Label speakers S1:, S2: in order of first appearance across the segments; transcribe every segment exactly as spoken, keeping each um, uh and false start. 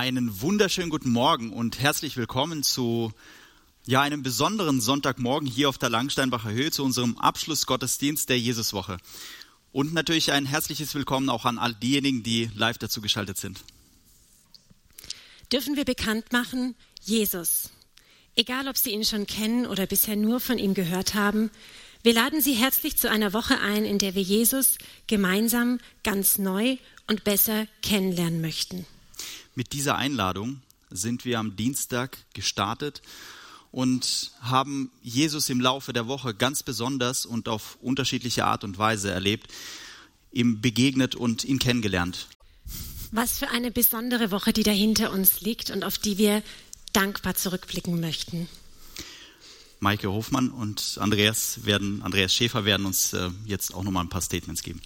S1: Einen wunderschönen guten Morgen und herzlich willkommen zu ja, einem besonderen Sonntagmorgen hier auf der Langsteinbacher Höhe, zu unserem Abschlussgottesdienst der Jesuswoche. Und natürlich ein herzliches Willkommen auch an all diejenigen, die live dazu geschaltet sind.
S2: Dürfen wir bekannt machen, Jesus. Egal, ob Sie ihn schon kennen oder bisher nur von ihm gehört haben, wir laden Sie herzlich zu einer Woche ein, in der wir Jesus gemeinsam ganz neu und besser kennenlernen möchten.
S1: Mit dieser Einladung sind wir am Dienstag gestartet und haben Jesus im Laufe der Woche ganz besonders und auf unterschiedliche Art und Weise erlebt, ihm begegnet und ihn kennengelernt.
S2: Was für eine besondere Woche, die da hinter uns liegt und auf die wir dankbar zurückblicken möchten.
S1: Maike Hofmann und Andreas, werden, Andreas Schäfer werden uns äh, jetzt auch nochmal ein paar Statements geben.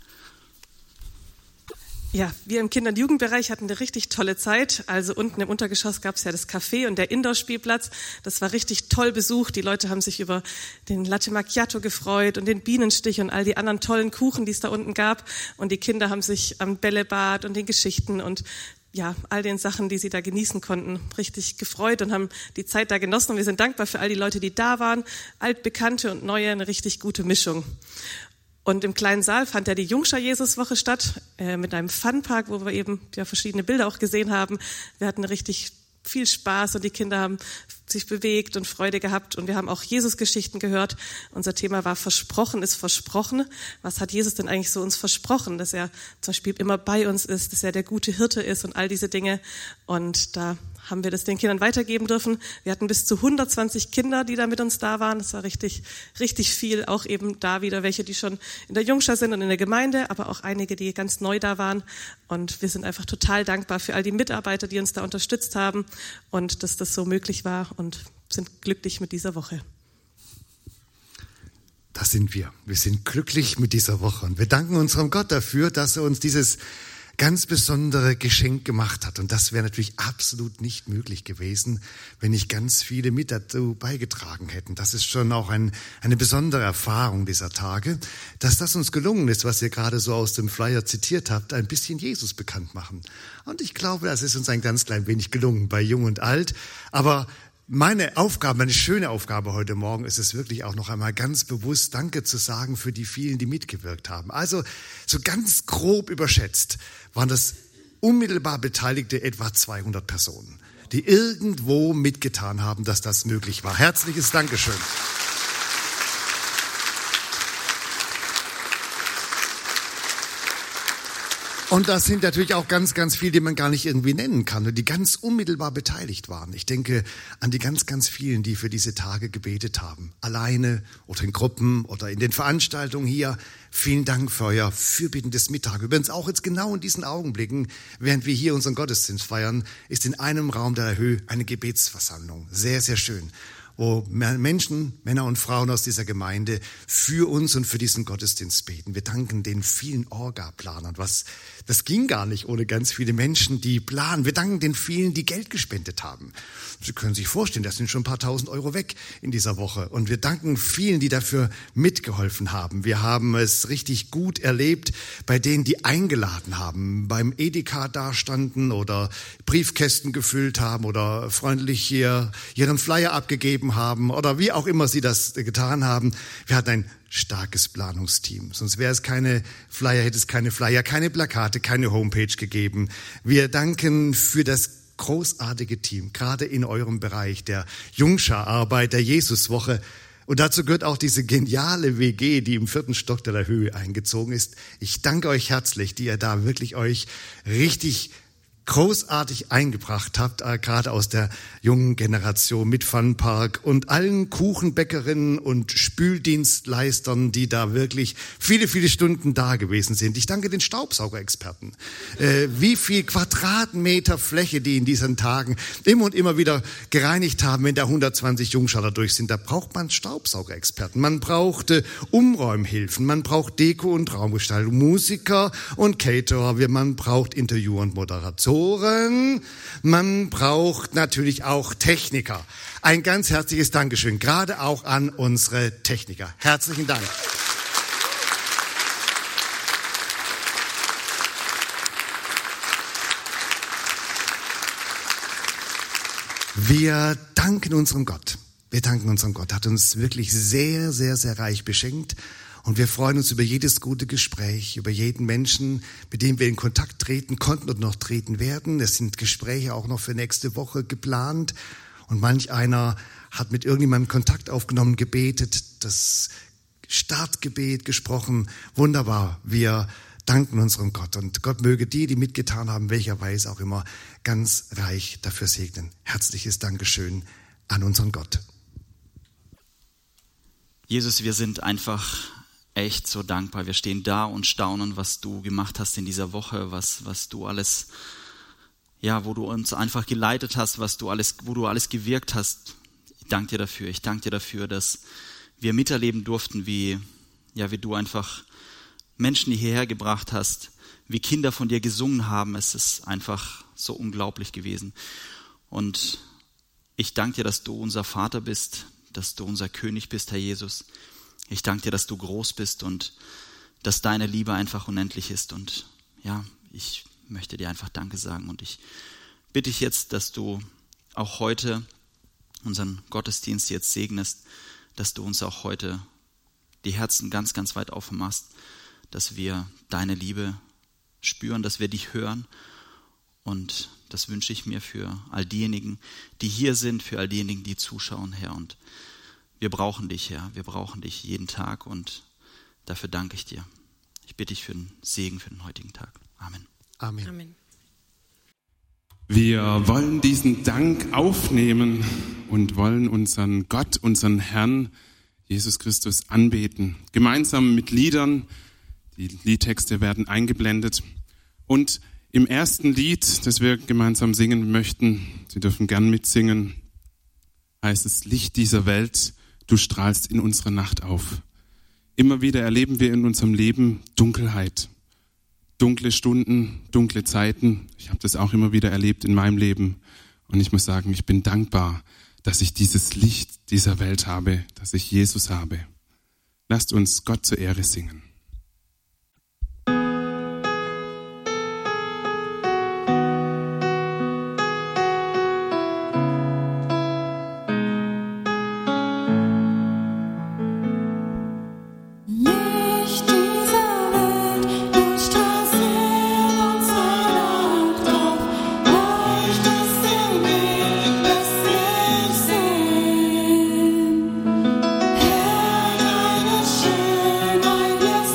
S3: Ja, wir im Kinder- und Jugendbereich hatten eine richtig tolle Zeit. Also unten im Untergeschoss gab es ja das Café und der Indoor-Spielplatz. Das war richtig toll besucht. Die Leute haben sich über den Latte Macchiato gefreut und den Bienenstich und all die anderen tollen Kuchen, die es da unten gab. Und die Kinder haben sich am Bällebad und den Geschichten und ja, all den Sachen, die sie da genießen konnten, richtig gefreut und haben die Zeit da genossen. Und wir sind dankbar für all die Leute, die da waren. Altbekannte und Neue, eine richtig gute Mischung. Und im kleinen Saal fand ja die Jungschar Jesuswoche statt, äh, mit einem Funpark, wo wir eben ja verschiedene Bilder auch gesehen haben. Wir hatten richtig viel Spaß und die Kinder haben sich bewegt und Freude gehabt und wir haben auch Jesus-Geschichten gehört. Unser Thema war Versprochen ist versprochen. Was hat Jesus denn eigentlich so uns versprochen? Dass er zum Beispiel immer bei uns ist, dass er der gute Hirte ist und all diese Dinge. Und da haben wir das den Kindern weitergeben dürfen. Wir hatten bis zu hundertzwanzig Kinder, die da mit uns da waren. Das war richtig, richtig viel. Auch eben da wieder welche, die schon in der Jungschar sind und in der Gemeinde, aber auch einige, die ganz neu da waren. Und wir sind einfach total dankbar für all die Mitarbeiter, die uns da unterstützt haben und dass das so möglich war und sind glücklich mit dieser Woche.
S4: Das sind wir. Wir sind glücklich mit dieser Woche und wir danken unserem Gott dafür, dass er uns dieses ganz besondere Geschenk gemacht hat. Und das wäre natürlich absolut nicht möglich gewesen, wenn nicht ganz viele mit dazu beigetragen hätten. Das ist schon auch ein, eine besondere Erfahrung dieser Tage, dass das uns gelungen ist, was ihr gerade so aus dem Flyer zitiert habt, ein bisschen Jesus bekannt machen. Und ich glaube, das ist uns ein ganz klein wenig gelungen bei Jung und Alt. Aber meine Aufgabe, meine schöne Aufgabe heute Morgen ist es wirklich auch noch einmal ganz bewusst Danke zu sagen für die vielen, die mitgewirkt haben. Also so ganz grob überschätzt waren das unmittelbar Beteiligte etwa zweihundert Personen, die irgendwo mitgetan haben, dass das möglich war. Herzliches Dankeschön. Und das sind natürlich auch ganz, ganz viele, die man gar nicht irgendwie nennen kann und die ganz unmittelbar beteiligt waren. Ich denke an die ganz, ganz vielen, die für diese Tage gebetet haben. Alleine oder in Gruppen oder in den Veranstaltungen hier. Vielen Dank für euer fürbittendes Mittag. Übrigens auch jetzt genau in diesen Augenblicken, während wir hier unseren Gottesdienst feiern, ist in einem Raum der Höhe eine Gebetsversammlung. Sehr, sehr schön. Wo Menschen, Männer und Frauen aus dieser Gemeinde für uns und für diesen Gottesdienst beten. Wir danken den vielen Orga-Planern. Was, das ging gar nicht ohne ganz viele Menschen, die planen. Wir danken den vielen, die Geld gespendet haben. Sie können sich vorstellen, das sind schon ein paar tausend Euro weg in dieser Woche. Und wir danken vielen, die dafür mitgeholfen haben. Wir haben es richtig gut erlebt bei denen, die eingeladen haben, beim Edeka dastanden oder Briefkästen gefüllt haben oder freundlich hier ihren Flyer abgegeben haben oder wie auch immer sie das getan haben. Wir hatten ein starkes Planungsteam. Sonst wäre es keine Flyer, hätte es keine Flyer, keine Plakate, keine Homepage gegeben. Wir danken für das großartige Team, gerade in eurem Bereich der Jungschar-Arbeit, der Jesuswoche. Und dazu gehört auch diese geniale W G, die im vierten Stock der Höhe eingezogen ist. Ich danke euch herzlich, die ihr da wirklich euch richtig großartig eingebracht habt, äh, gerade aus der jungen Generation mit Funpark und allen Kuchenbäckerinnen und Spüldienstleistern, die da wirklich viele, viele Stunden da gewesen sind. Ich danke den Staubsaugerexperten. Äh, wie viel Quadratmeter Fläche, die in diesen Tagen immer und immer wieder gereinigt haben, wenn da hundertzwanzig Jungschaler durch sind. Da braucht man Staubsaugerexperten. Man braucht äh, Umräumhilfen, man braucht Deko- und Raumgestaltung, Musiker und Caterer, man braucht Interview und Moderation. Man braucht natürlich auch Techniker. Ein ganz herzliches Dankeschön, gerade auch an unsere Techniker. Herzlichen Dank. Wir danken unserem Gott. Wir danken unserem Gott. Er hat uns wirklich sehr, sehr, sehr reich beschenkt. Und wir freuen uns über jedes gute Gespräch, über jeden Menschen, mit dem wir in Kontakt treten konnten und noch treten werden. Es sind Gespräche auch noch für nächste Woche geplant. Und manch einer hat mit irgendjemandem Kontakt aufgenommen, gebetet, das Startgebet gesprochen. Wunderbar. Wir danken unserem Gott. Und Gott möge die, die mitgetan haben, welcher Weise auch immer, ganz reich dafür segnen. Herzliches Dankeschön an unseren Gott.
S1: Jesus, wir sind einfach echt so dankbar. Wir stehen da und staunen, was du gemacht hast in dieser Woche, was, was du alles, ja, wo du uns einfach geleitet hast, was du alles, wo du alles gewirkt hast. Ich danke dir dafür. Ich danke dir dafür, dass wir miterleben durften, wie, ja, wie du einfach Menschen hierher gebracht hast, wie Kinder von dir gesungen haben. Es ist einfach so unglaublich gewesen. Und ich danke dir, dass du unser Vater bist, dass du unser König bist, Herr Jesus. Ich danke dir, dass du groß bist und dass deine Liebe einfach unendlich ist. Und ja, ich möchte dir einfach Danke sagen. Und ich bitte dich jetzt, dass du auch heute unseren Gottesdienst jetzt segnest, dass du uns auch heute die Herzen ganz, ganz weit aufmachst, dass wir deine Liebe spüren, dass wir dich hören. Und das wünsche ich mir für all diejenigen, die hier sind, für all diejenigen, die zuschauen, Herr. Und wir brauchen dich, Herr. Wir brauchen dich jeden Tag und dafür danke ich dir. Ich bitte dich für den Segen für den heutigen Tag. Amen.
S4: Amen.
S2: Amen.
S5: Wir wollen diesen Dank aufnehmen und wollen unseren Gott, unseren Herrn, Jesus Christus, anbeten. Gemeinsam mit Liedern. Die Liedtexte werden eingeblendet. Und im ersten Lied, das wir gemeinsam singen möchten, Sie dürfen gern mitsingen, heißt es: Licht dieser Welt, du strahlst in unserer Nacht auf. Immer wieder erleben wir in unserem Leben Dunkelheit. Dunkle Stunden, dunkle Zeiten. Ich habe das auch immer wieder erlebt in meinem Leben. Und ich muss sagen, ich bin dankbar, dass ich dieses Licht dieser Welt habe, dass ich Jesus habe. Lasst uns Gott zur Ehre singen.
S6: Herr, deine Schönheit lässt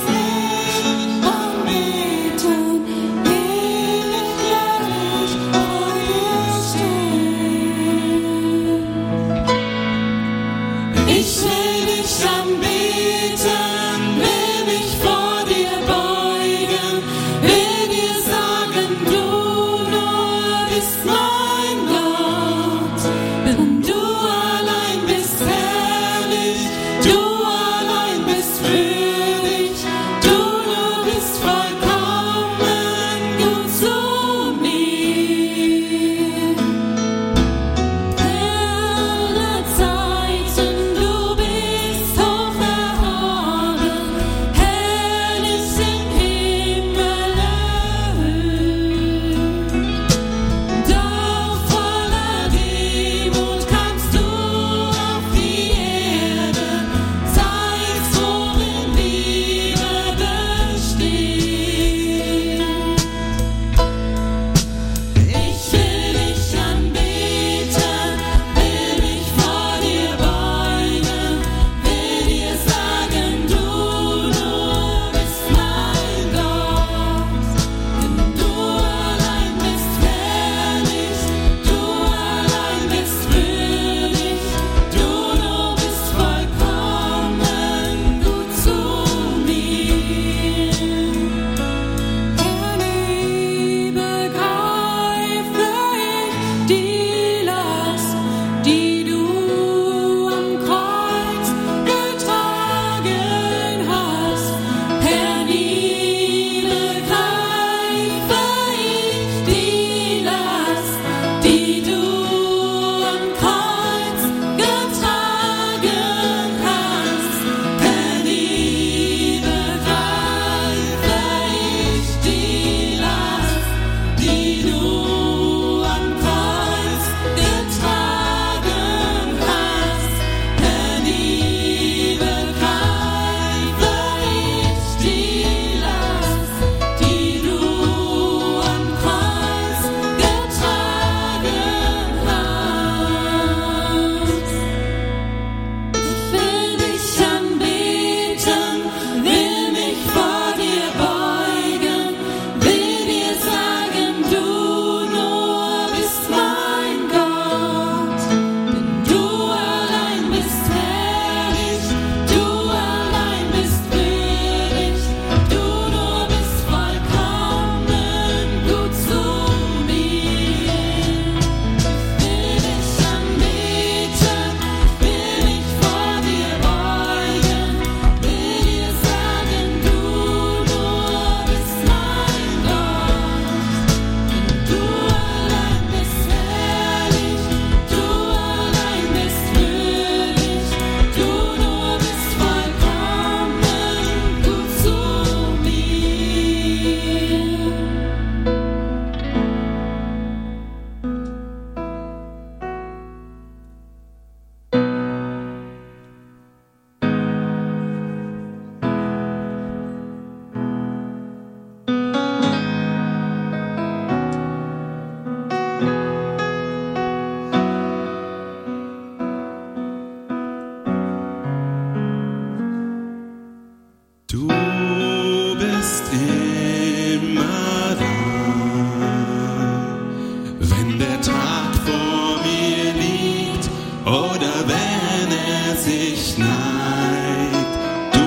S5: wenn er sich neigt, du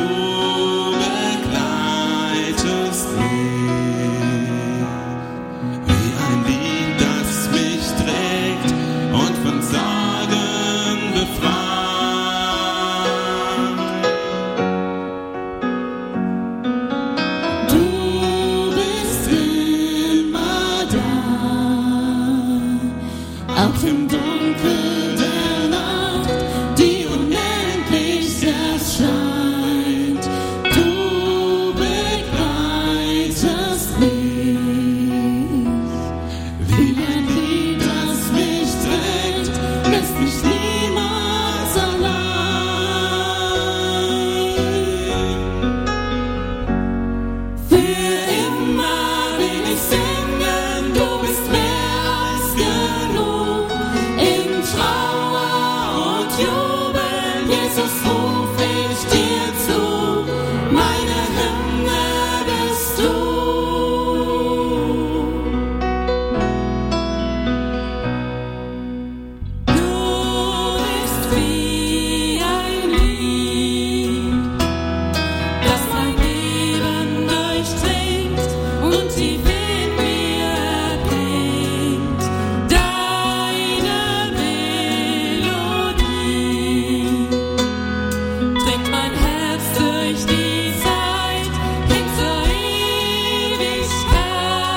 S5: begleitest mich, wie ein Lied, das mich trägt und von Sorgen befreit.
S6: Du bist immer da, auch im Dunkel der Nacht, die unendlich erscheint. Du begleitest mich, wie ein Lied, das mich trägt, lässt mich niemals allein. Für immer will ich singen, du bist mehr als genug. In Trauer und Jubel, Jesus, ruf ich dir zu. Meine Hymne bist du. Du bist wie ein Lied, das mein Leben durchdringt und tief in mir erklingt. Deine Melodie trägt mein Herz durch die Zeit hin zur Ewigkeit.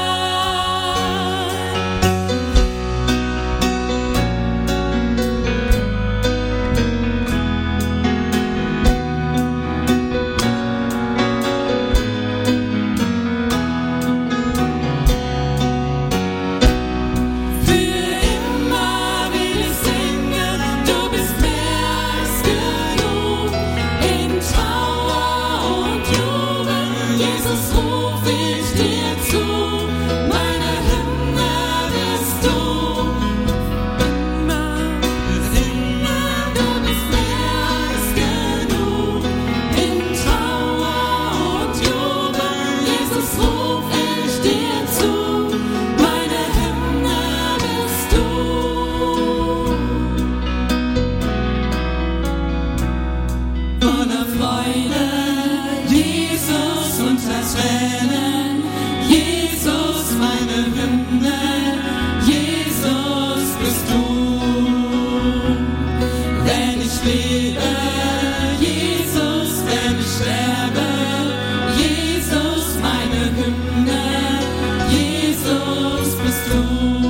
S6: Für immer will ich singen, du bist mehr als genug. In Trauer und Jubel, Jesus, ruf ich dir zu. Meine Hymne bist du. Immer, immer, du bist mehr als genug. In Trauer und Jubel, Jesus, ruf ich dir zu. Meine Hymne bist du. Voller Freude, Jesus unter Tränen, Jesus meine Hymne, Jesus bist du. Wenn ich lebe, Jesus, wenn ich sterbe, Jesus meine Hymne, Jesus bist du.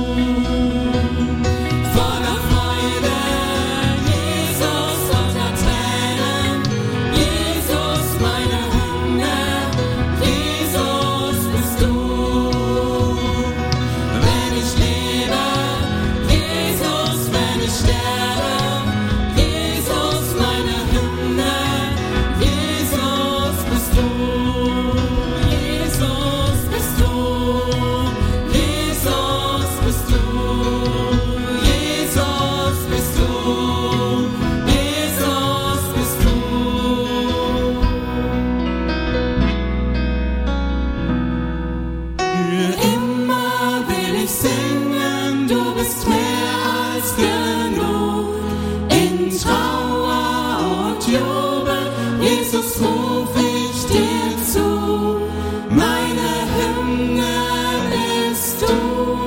S6: Voller Freude, Jesus unter Tränen, Jesus meine Hymne, Jesus bist du. Wenn ich lebe, Jesus, wenn ich sterbe, Jesus meine Hymne, Jesus bist du. Jesus bist du. Jesus bist du. Jesus bist du. Jesus bist du. Für immer will ich singen, du bist mehr als genug. In Trauer und Jubel, Jesus, ruf ich dir zu. Meine Hymne bist du.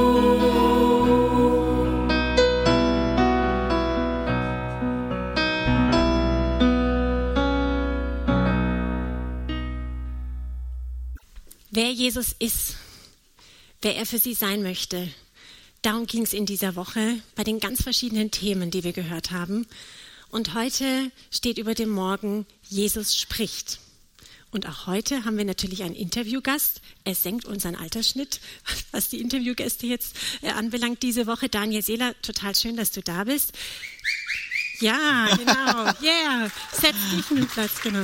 S2: Wer Jesus ist, wer er für sie sein möchte, darum ging es in dieser Woche bei den ganz verschiedenen Themen, die wir gehört haben. Und heute steht über dem Morgen, Jesus spricht. Und auch heute haben wir natürlich einen Interviewgast. Er senkt unseren Altersschnitt, was die Interviewgäste jetzt äh, anbelangt diese Woche. Daniel Seeler, total schön, dass du da bist. Ja, genau. Yeah, setz dich in den Platz, genau.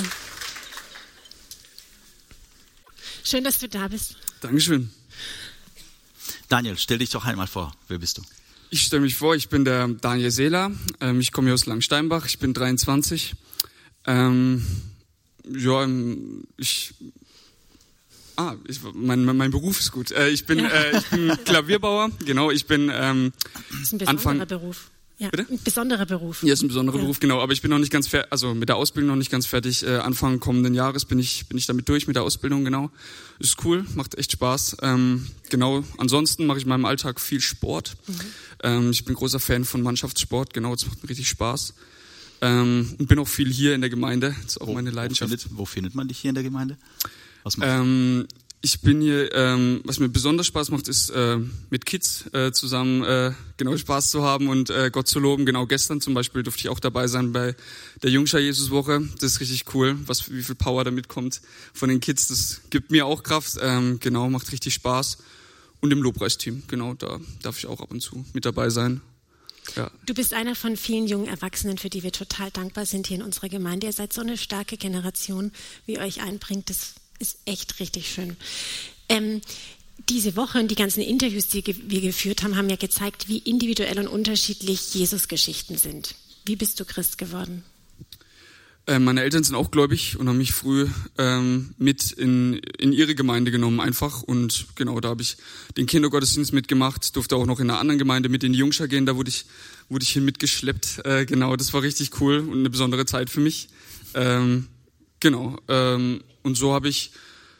S2: Schön, dass du da bist.
S7: Dankeschön.
S1: Daniel, stell dich doch einmal vor. Wer bist du?
S7: Ich stelle mich vor, ich bin der Daniel Seeler. Ähm, ich komme hier aus Langsteinbach. Ich bin dreiundzwanzig. Ähm, ja, ich Ah, ich, mein, mein Beruf ist gut. Äh, ich bin, ja. äh, ich bin Klavierbauer, genau. Ich bin ähm,
S2: das ist ein besonderer
S7: Anfang,
S2: Beruf. Ja,
S7: Bitte?
S2: ein besonderer Beruf.
S7: Ja, ist ein besonderer
S2: Ja.
S7: Beruf, genau. Aber ich bin noch nicht ganz fertig, also mit der Ausbildung noch nicht ganz fertig. Äh, Anfang kommenden Jahres bin ich bin ich damit durch mit der Ausbildung, genau. Ist cool, macht echt Spaß. Ähm, genau. Ansonsten mache ich in meinem Alltag viel Sport. Mhm. Ähm, ich bin großer Fan von Mannschaftssport, genau. Das macht mir richtig Spaß. Ähm, und bin auch viel hier in der Gemeinde. Das ist auch
S1: Wo,
S7: meine Leidenschaft.
S1: Wo findet, wo findet man dich hier in der Gemeinde? Was machst
S7: Ähm, ich bin hier, ähm, was mir besonders Spaß macht, ist äh, mit Kids äh, zusammen äh, genau Spaß zu haben und äh, Gott zu loben. Genau gestern zum Beispiel durfte ich auch dabei sein bei der Jungschar Jesuswoche. Das ist richtig cool, was wie viel Power da mitkommt von den Kids. Das gibt mir auch Kraft. Ähm, genau, macht richtig Spaß. Und im Lobpreisteam, genau, da darf ich auch ab und zu mit dabei sein. Ja.
S2: Du bist einer von vielen jungen Erwachsenen, für die wir total dankbar sind hier in unserer Gemeinde. Ihr seid so eine starke Generation, wie ihr euch einbringt. Das ist echt richtig schön. Ähm, diese Woche und die ganzen Interviews, die wir geführt haben, haben ja gezeigt, wie individuell und unterschiedlich Jesus-Geschichten sind. Wie bist du Christ geworden?
S7: Äh, meine Eltern sind auch gläubig und haben mich früh ähm, mit in, in ihre Gemeinde genommen einfach. Und genau, da habe ich den Kindergottesdienst mitgemacht, durfte auch noch in einer anderen Gemeinde mit in die Jungschar gehen. Da wurde ich, wurde ich hin mitgeschleppt. Äh, genau, das war richtig cool und eine besondere Zeit für mich. Ähm, genau, ähm, und so habe ich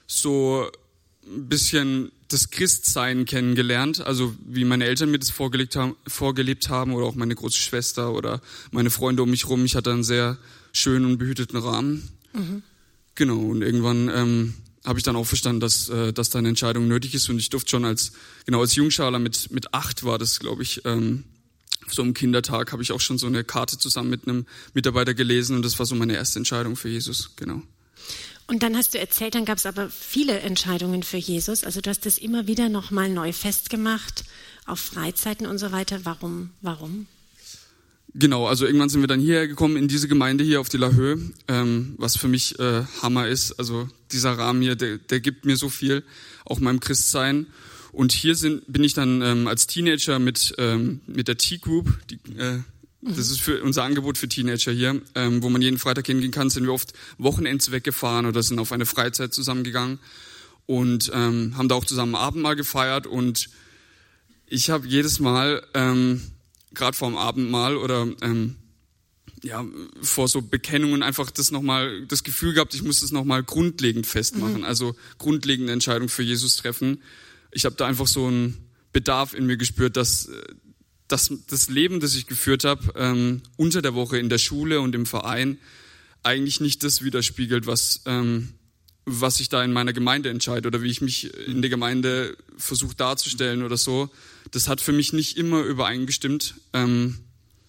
S7: so ein bisschen das Christsein kennengelernt, also wie meine Eltern mir das vorgelebt haben, vorgelebt haben oder auch meine große Schwester oder meine Freunde um mich rum. Ich hatte einen sehr schönen und behüteten Rahmen. Mhm. Genau, und irgendwann ähm, habe ich dann auch verstanden, dass, äh, dass da eine Entscheidung nötig ist und ich durfte schon als, genau als Jungschaler mit, mit acht war das, glaube ich, ähm, so am Kindertag habe ich auch schon so eine Karte zusammen mit einem Mitarbeiter gelesen und das war so meine erste Entscheidung für Jesus, genau.
S2: Und dann hast du erzählt, dann gab es aber viele Entscheidungen für Jesus. Also du hast das immer wieder nochmal neu festgemacht, auf Freizeiten und so weiter. Warum? Warum?
S7: Genau, also irgendwann sind wir dann hierher gekommen, in diese Gemeinde hier auf die La Höhe, ähm, was für mich äh, Hammer ist. Also dieser Rahmen hier, der, der gibt mir so viel, auch meinem Christsein. Und hier sind, bin ich dann ähm, als Teenager mit, ähm, mit der T-Group, die äh, das ist für unser Angebot für Teenager hier, ähm, wo man jeden Freitag hingehen kann, sind wir oft Wochenends weggefahren oder sind auf eine Freizeit zusammengegangen und ähm, haben da auch zusammen Abendmahl gefeiert und ich habe jedes Mal, ähm, gerade vor dem Abendmahl oder ähm, ja vor so Bekennungen einfach das nochmal, das Gefühl gehabt, ich muss das nochmal grundlegend festmachen, mhm. also grundlegende Entscheidung für Jesus treffen. Ich habe da einfach so einen Bedarf in mir gespürt, dass dass das Leben, das ich geführt habe, ähm, unter der Woche in der Schule und im Verein, eigentlich nicht das widerspiegelt, was, ähm, was ich da in meiner Gemeinde entscheide oder wie ich mich in der Gemeinde versuche darzustellen oder so. Das hat für mich nicht immer übereingestimmt ähm,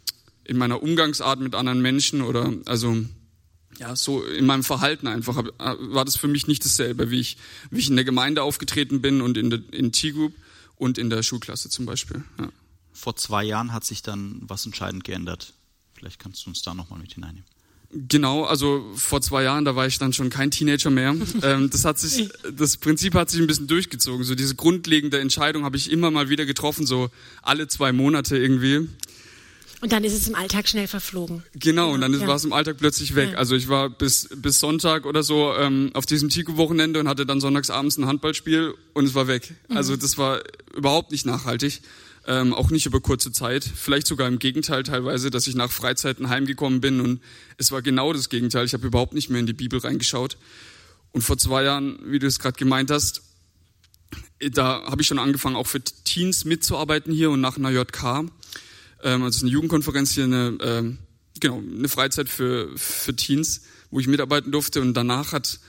S7: in meiner Umgangsart mit anderen Menschen oder also ja so in meinem Verhalten einfach hab, war das für mich nicht dasselbe, wie ich, wie ich in der Gemeinde aufgetreten bin und in der in T-Group und in der Schulklasse zum Beispiel. Ja.
S1: Vor zwei Jahren hat sich dann was entscheidend geändert. Vielleicht kannst du uns da nochmal mit hineinnehmen.
S7: Genau, also vor zwei Jahren, da war ich dann schon kein Teenager mehr. ähm, das hat sich, das Prinzip hat sich ein bisschen durchgezogen. So diese grundlegende Entscheidung habe ich immer mal wieder getroffen, so alle zwei Monate irgendwie.
S2: Und dann ist es im Alltag schnell verflogen.
S7: Genau, und dann
S2: ja.
S7: war es im Alltag plötzlich weg.
S2: Ja.
S7: Also ich war bis bis Sonntag oder so ähm, auf diesem Tico-Wochenende und hatte dann sonntagsabends ein Handballspiel und es war weg. Mhm. Also das war überhaupt nicht nachhaltig. Ähm, auch nicht über kurze Zeit, vielleicht sogar im Gegenteil teilweise, dass ich nach Freizeiten heimgekommen bin und es war genau das Gegenteil. Ich habe überhaupt nicht mehr in die Bibel reingeschaut. Und vor zwei Jahren, wie du es gerade gemeint hast, da habe ich schon angefangen, auch für Teens mitzuarbeiten hier und nach einer J K. Ähm, also eine Jugendkonferenz hier, eine, ähm, genau, eine Freizeit für, für Teens, wo ich mitarbeiten durfte. Und danach hat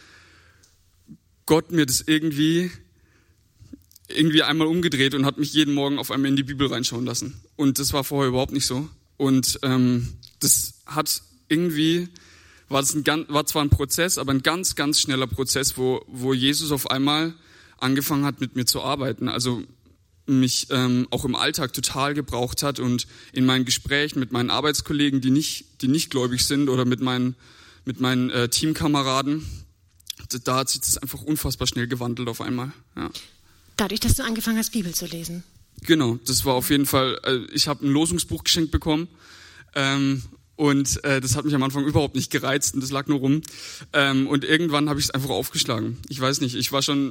S7: Gott mir das irgendwie... irgendwie einmal umgedreht und hat mich jeden Morgen auf einmal in die Bibel reinschauen lassen. Und das war vorher überhaupt nicht so. Und ähm, das hat irgendwie, war das ein, war zwar ein Prozess, aber ein ganz, ganz schneller Prozess, wo, wo Jesus auf einmal angefangen hat, mit mir zu arbeiten. Also mich ähm, auch im Alltag total gebraucht hat und in meinen Gesprächen mit meinen Arbeitskollegen, die nicht, die nicht gläubig sind oder mit meinen, mit meinen äh, Teamkameraden, da hat sich das einfach unfassbar schnell gewandelt auf einmal, ja.
S2: Dadurch, dass du angefangen hast, Bibel zu lesen.
S7: Genau, das war auf jeden Fall, äh, ich habe ein Losungsbuch geschenkt bekommen ähm, und äh, das hat mich am Anfang überhaupt nicht gereizt und das lag nur rum. Ähm, und irgendwann habe ich es einfach aufgeschlagen. Ich weiß nicht, ich war schon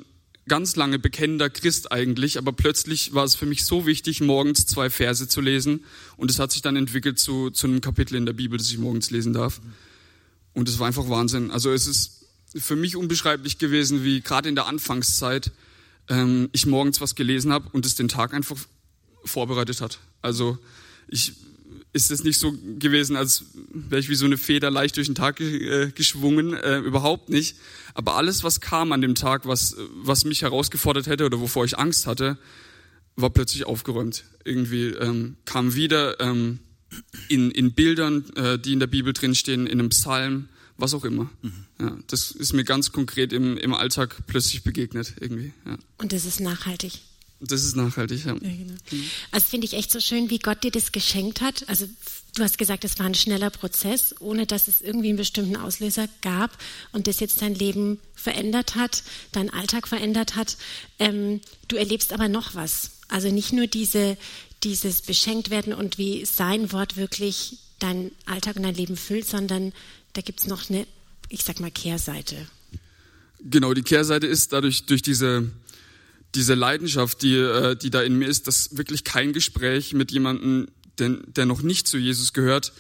S7: ganz lange bekennender Christ eigentlich, aber plötzlich war es für mich so wichtig, morgens zwei Verse zu lesen. Und es hat sich dann entwickelt zu, zu einem Kapitel in der Bibel, das ich morgens lesen darf. Und es war einfach Wahnsinn. Also es ist für mich unbeschreiblich gewesen, wie gerade in der Anfangszeit ähm, ich morgens was gelesen habe und es den Tag einfach vorbereitet hat. Also ich ist es nicht so gewesen, als wäre ich wie so eine Feder leicht durch den Tag äh, geschwungen, äh, überhaupt nicht. Aber alles, was kam an dem Tag, was, was mich herausgefordert hätte oder wovor ich Angst hatte, war plötzlich aufgeräumt. Irgendwie ähm, kam wieder ähm, in, in Bildern, äh, die in der Bibel drinstehen, in einem Psalm, was auch immer. Mhm. Ja, das ist mir ganz konkret im, im Alltag plötzlich begegnet irgendwie. Ja.
S2: Und das ist nachhaltig.
S7: Das ist nachhaltig, ja.
S2: Ja, genau. Also finde ich echt so schön, wie Gott dir das geschenkt hat. Also du hast gesagt, es war ein schneller Prozess, ohne dass es irgendwie einen bestimmten Auslöser gab und das jetzt dein Leben verändert hat, deinen Alltag verändert hat. Ähm, du erlebst aber noch was. Also nicht nur diese, dieses Beschenktwerden und wie sein Wort wirklich deinen Alltag und dein Leben füllt, sondern da gibt es noch eine, ich sag mal, Kehrseite.
S7: Genau, die Kehrseite ist dadurch, durch diese diese Leidenschaft, die, die da in mir ist, dass wirklich kein Gespräch mit jemandem, der, der noch nicht zu Jesus gehört,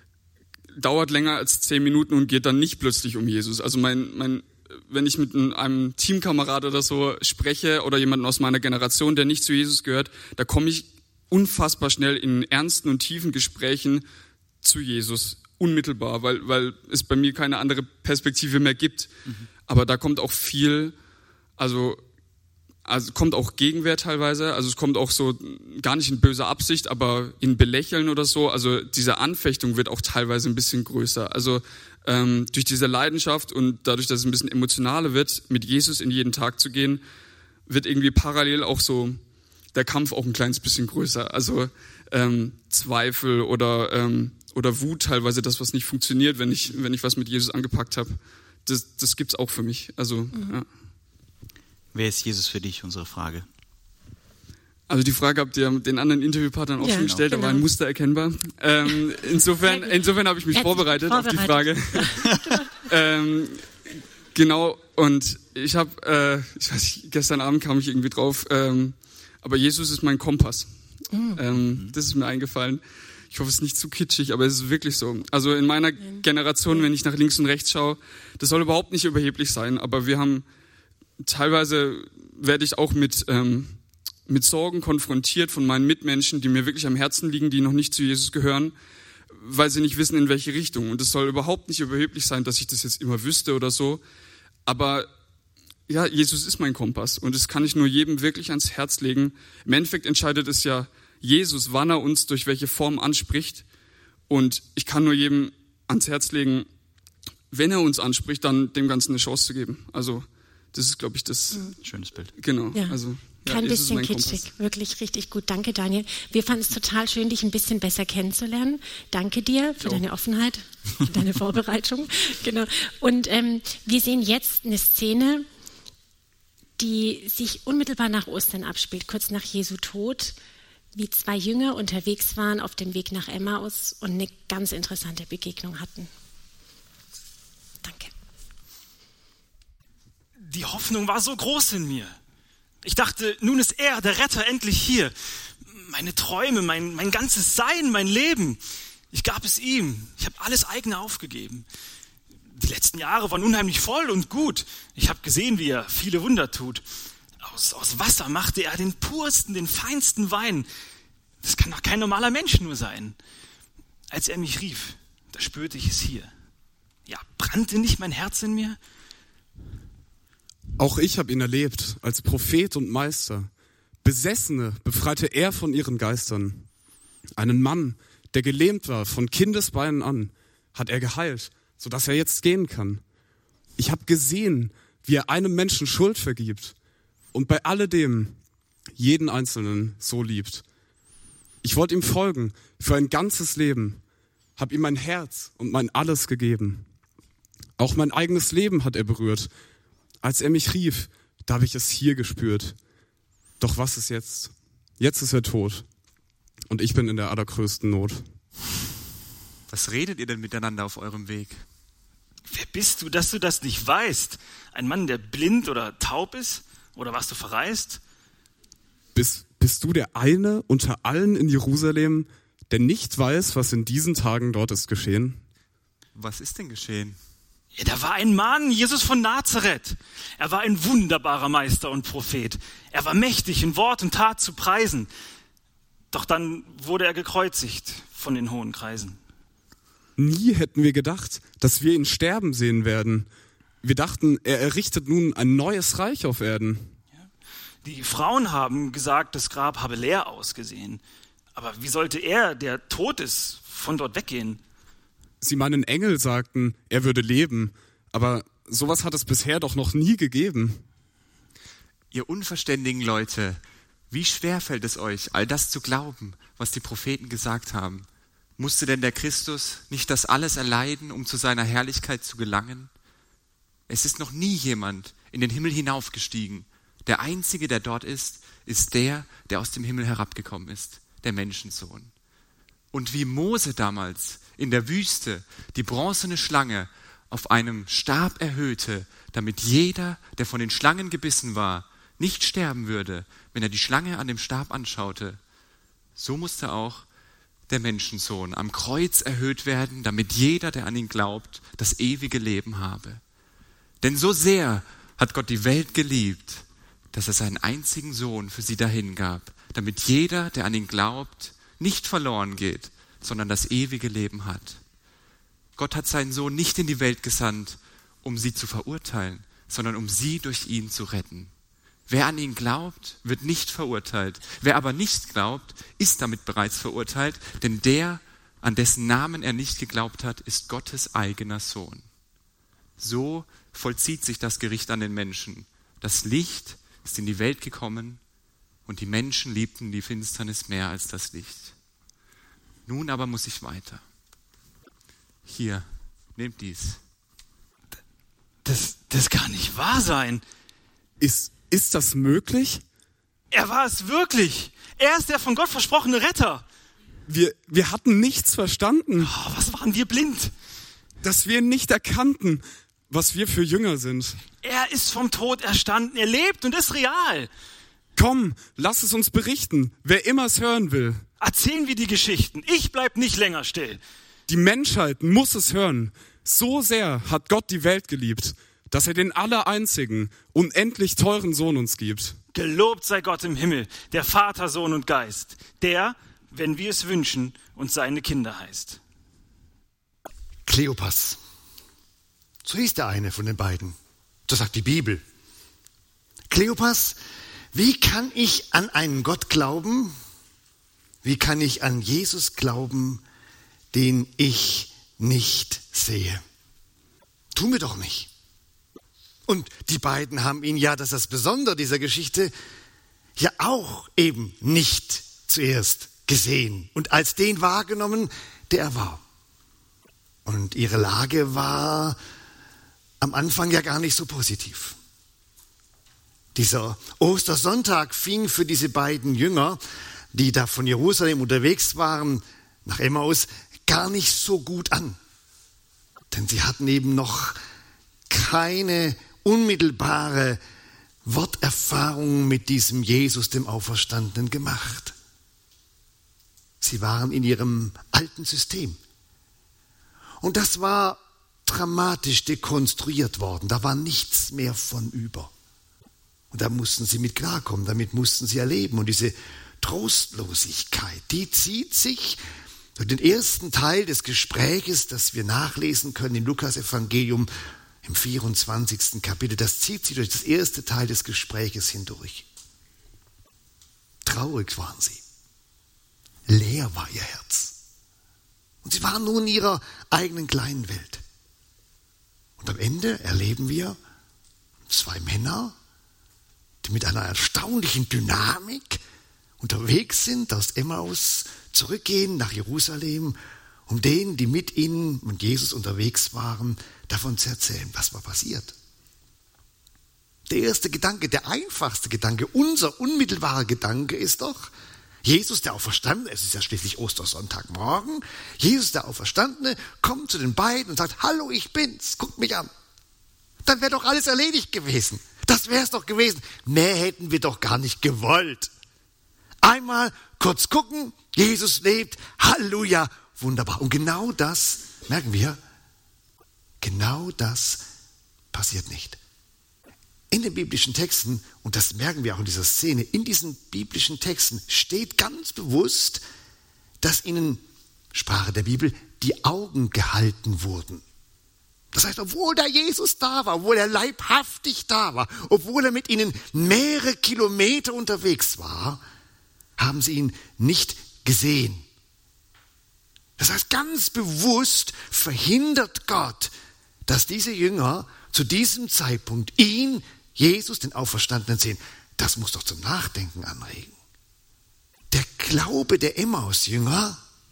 S7: dauert länger als zehn Minuten und geht dann nicht plötzlich um Jesus. Also mein, mein, wenn ich mit einem Teamkamerad oder so spreche oder jemanden aus meiner Generation, der nicht zu Jesus gehört, da komme ich unfassbar schnell in ernsten und tiefen Gesprächen zu Jesus, unmittelbar, weil, weil es bei mir keine andere Perspektive mehr gibt. Mhm. Aber da kommt auch viel, also Also kommt auch Gegenwehr teilweise, also es kommt auch so, gar nicht in böser Absicht, aber in Belächeln oder so, also diese Anfechtung wird auch teilweise ein bisschen größer. Also ähm, durch diese Leidenschaft und dadurch, dass es ein bisschen emotionaler wird, mit Jesus in jeden Tag zu gehen, wird irgendwie parallel auch so der Kampf auch ein kleines bisschen größer. Also ähm, Zweifel oder, ähm, oder Wut teilweise, das, was nicht funktioniert, wenn ich, wenn ich was mit Jesus angepackt habe, das, das gibt's auch für mich. Also, mhm. ja.
S1: Wer ist Jesus für dich, unsere Frage?
S7: Also die Frage habt ihr den anderen Interviewpartnern auch
S2: ja,
S7: schon gestellt,
S2: genau.
S7: da war ein Muster erkennbar. Ähm, insofern insofern habe ich mich vorbereitet, vorbereitet auf die Frage. genau. ähm, genau, und ich habe, äh, ich weiß nicht, gestern Abend kam ich irgendwie drauf, ähm, aber Jesus ist mein Kompass. Mhm. Ähm, das ist mir eingefallen. Ich hoffe, es ist nicht zu kitschig, aber es ist wirklich so. Also in meiner mhm. Generation, wenn ich nach links und rechts schaue, das soll überhaupt nicht überheblich sein, aber wir haben teilweise werde ich auch mit, ähm, mit Sorgen konfrontiert von meinen Mitmenschen, die mir wirklich am Herzen liegen, die noch nicht zu Jesus gehören, weil sie nicht wissen, in welche Richtung. Und es soll überhaupt nicht überheblich sein, dass ich das jetzt immer wüsste oder so. Aber ja, Jesus ist mein Kompass und das kann ich nur jedem wirklich ans Herz legen. Im Endeffekt entscheidet es ja Jesus, wann er uns durch welche Form anspricht. Und ich kann nur jedem ans Herz legen, wenn er uns anspricht, dann dem Ganzen eine Chance zu geben. Also das ist, glaube ich, das...
S1: Mhm. Schönes Bild.
S7: Genau.
S2: Ja.
S7: Also, ja,
S2: Kein
S7: Jesus
S2: bisschen kitschig,
S7: Kompass.
S2: wirklich richtig gut. Danke, Daniel. Wir fanden es total schön, dich ein bisschen besser kennenzulernen. Danke dir für
S7: Jo.
S2: deine Offenheit, für deine Vorbereitung. Genau. Und ähm, wir sehen jetzt eine Szene, die sich unmittelbar nach Ostern abspielt, kurz nach Jesu Tod, wie zwei Jünger unterwegs waren auf dem Weg nach Emmaus und eine ganz interessante Begegnung hatten. Danke.
S8: Die Hoffnung war so groß in mir. Ich dachte, nun ist er, der Retter, endlich hier. Meine Träume, mein, mein ganzes Sein, mein Leben. Ich gab es ihm. Ich habe alles eigene aufgegeben. Die letzten Jahre waren unheimlich voll und gut. Ich habe gesehen, wie er viele Wunder tut. Aus, aus Wasser machte er den pursten, den feinsten Wein. Das kann doch kein normaler Mensch nur sein. Als er mich rief, da spürte ich es hier. Ja, brannte nicht mein Herz in mir?
S9: Auch ich habe ihn erlebt als Prophet und Meister. Besessene befreite er von ihren Geistern. Einen Mann, der gelähmt war von Kindesbeinen an, hat er geheilt, sodass er jetzt gehen kann. Ich habe gesehen, wie er einem Menschen Schuld vergibt und bei alledem jeden Einzelnen so liebt. Ich wollte ihm folgen für ein ganzes Leben, habe ihm mein Herz und mein Alles gegeben. Auch mein eigenes Leben hat er berührt. Als er mich rief, da habe ich es hier gespürt. Doch was ist jetzt? Jetzt ist er tot und ich bin in der allergrößten Not.
S1: Was redet ihr denn miteinander auf eurem Weg?
S8: Wer bist du, dass du das nicht weißt? Ein Mann, der blind oder taub ist? Oder warst du verreist?
S9: Bist, bist du der eine unter allen in Jerusalem, der nicht weiß, was in diesen Tagen dort ist geschehen?
S1: Was ist denn geschehen?
S8: Ja, da war ein Mann, Jesus von Nazareth. Er war ein wunderbarer Meister und Prophet. Er war mächtig in Wort und Tat zu preisen. Doch dann wurde er gekreuzigt von den hohen Kreisen.
S9: Nie hätten wir gedacht, dass wir ihn sterben sehen werden. Wir dachten, er errichtet nun ein neues Reich auf Erden.
S8: Die Frauen haben gesagt, das Grab habe leer ausgesehen. Aber wie sollte er, der tot ist, von dort weggehen?
S9: Sie meinen Engel sagten, er würde leben. Aber sowas hat es bisher doch noch nie gegeben.
S1: Ihr unverständigen Leute, wie schwer fällt es euch, all das zu glauben, was die Propheten gesagt haben? Musste denn der Christus nicht das alles erleiden, um zu seiner Herrlichkeit zu gelangen? Es ist noch nie jemand in den Himmel hinaufgestiegen. Der Einzige, der dort ist, ist der, der aus dem Himmel herabgekommen ist, der Menschensohn. Und wie Mose damals in der Wüste die bronzene Schlange auf einem Stab erhöhte, damit jeder, der von den Schlangen gebissen war, nicht sterben würde, wenn er die Schlange an dem Stab anschaute, so musste auch der Menschensohn am Kreuz erhöht werden, damit jeder, der an ihn glaubt, das ewige Leben habe. Denn so sehr hat Gott die Welt geliebt, dass er seinen einzigen Sohn für sie dahingab, damit jeder, der an ihn glaubt, nicht verloren geht, sondern das ewige Leben hat. Gott hat seinen Sohn nicht in die Welt gesandt, um sie zu verurteilen, sondern um sie durch ihn zu retten. Wer an ihn glaubt, wird nicht verurteilt. Wer aber nicht glaubt, ist damit bereits verurteilt, denn der, an dessen Namen er nicht geglaubt hat, ist Gottes eigener Sohn. So vollzieht sich das Gericht an den Menschen. Das Licht ist in die Welt gekommen und die Menschen liebten die Finsternis mehr als das Licht. Nun aber muss ich weiter. Hier, nehmt dies.
S8: Das, das kann nicht wahr sein.
S9: Ist, ist das möglich?
S8: Er war es wirklich. Er ist der von Gott versprochene Retter.
S9: Wir, wir hatten nichts verstanden.
S8: Oh, was waren wir blind?
S9: Dass wir nicht erkannten, was wir für Jünger sind.
S8: Er ist vom Tod erstanden. Er lebt und ist real.
S9: Komm, lass es uns berichten, wer immer es hören will.
S8: Erzählen wir die Geschichten. Ich bleib nicht länger still.
S9: Die Menschheit muss es hören. So sehr hat Gott die Welt geliebt, dass er den allereinzigen, unendlich teuren Sohn uns gibt.
S8: Gelobt sei Gott im Himmel, der Vater, Sohn und Geist, der, wenn wir es wünschen, uns seine Kinder heißt.
S4: Kleopas. So hieß der eine von den beiden. Das sagt die Bibel. Kleopas, wie kann ich an einen Gott glauben? Wie kann ich an Jesus glauben, den ich nicht sehe? Tu mir doch nicht. Und die beiden haben ihn ja, das ist das Besondere dieser Geschichte, ja auch eben nicht zuerst gesehen und als den wahrgenommen, der er war. Und ihre Lage war am Anfang ja gar nicht so positiv. Dieser Ostersonntag fing für diese beiden Jünger, die da von Jerusalem unterwegs waren, nach Emmaus, gar nicht so gut an. Denn sie hatten eben noch keine unmittelbare Worterfahrung mit diesem Jesus, dem Auferstandenen, gemacht. Sie waren in ihrem alten System. Und das war dramatisch dekonstruiert worden. Da war nichts mehr von über. Und da mussten sie mit klarkommen, damit mussten sie erleben. Und diese Trostlosigkeit, die zieht sich durch den ersten Teil des Gespräches, das wir nachlesen können im Lukas-Evangelium im vierundzwanzigsten Kapitel. Das zieht sich durch das erste Teil des Gespräches hindurch. Traurig waren sie. Leer war ihr Herz. Und sie waren nur in ihrer eigenen kleinen Welt. Und am Ende erleben wir zwei Männer, die mit einer erstaunlichen Dynamik unterwegs sind, aus Emmaus zurückgehen nach Jerusalem, um denen, die mit ihnen und Jesus unterwegs waren, davon zu erzählen, was war passiert. Der erste Gedanke, der einfachste Gedanke, unser unmittelbarer Gedanke ist doch, Jesus, der Auferstandene, es ist ja schließlich Ostersonntagmorgen, Jesus, der Auferstandene, kommt zu den beiden und sagt, hallo, ich bin's, guckt mich an. Dann wäre doch alles erledigt gewesen. Das wär's doch gewesen. Mehr hätten wir doch gar nicht gewollt. Einmal kurz gucken, Jesus lebt, Halleluja, wunderbar. Und genau das, merken wir, genau das passiert nicht. In den biblischen Texten, und das merken wir auch in dieser Szene, in diesen biblischen Texten steht ganz bewusst, dass ihnen, Sprache der Bibel, die Augen gehalten wurden. Das heißt, obwohl der Jesus da war, obwohl er leibhaftig da war, obwohl er mit ihnen mehrere Kilometer unterwegs war, haben sie ihn nicht gesehen. Das heißt, ganz bewusst verhindert Gott, dass diese Jünger zu diesem Zeitpunkt ihn, Jesus, den Auferstandenen, sehen. Das muss doch zum Nachdenken anregen. Der Glaube der Emmaus-Jünger,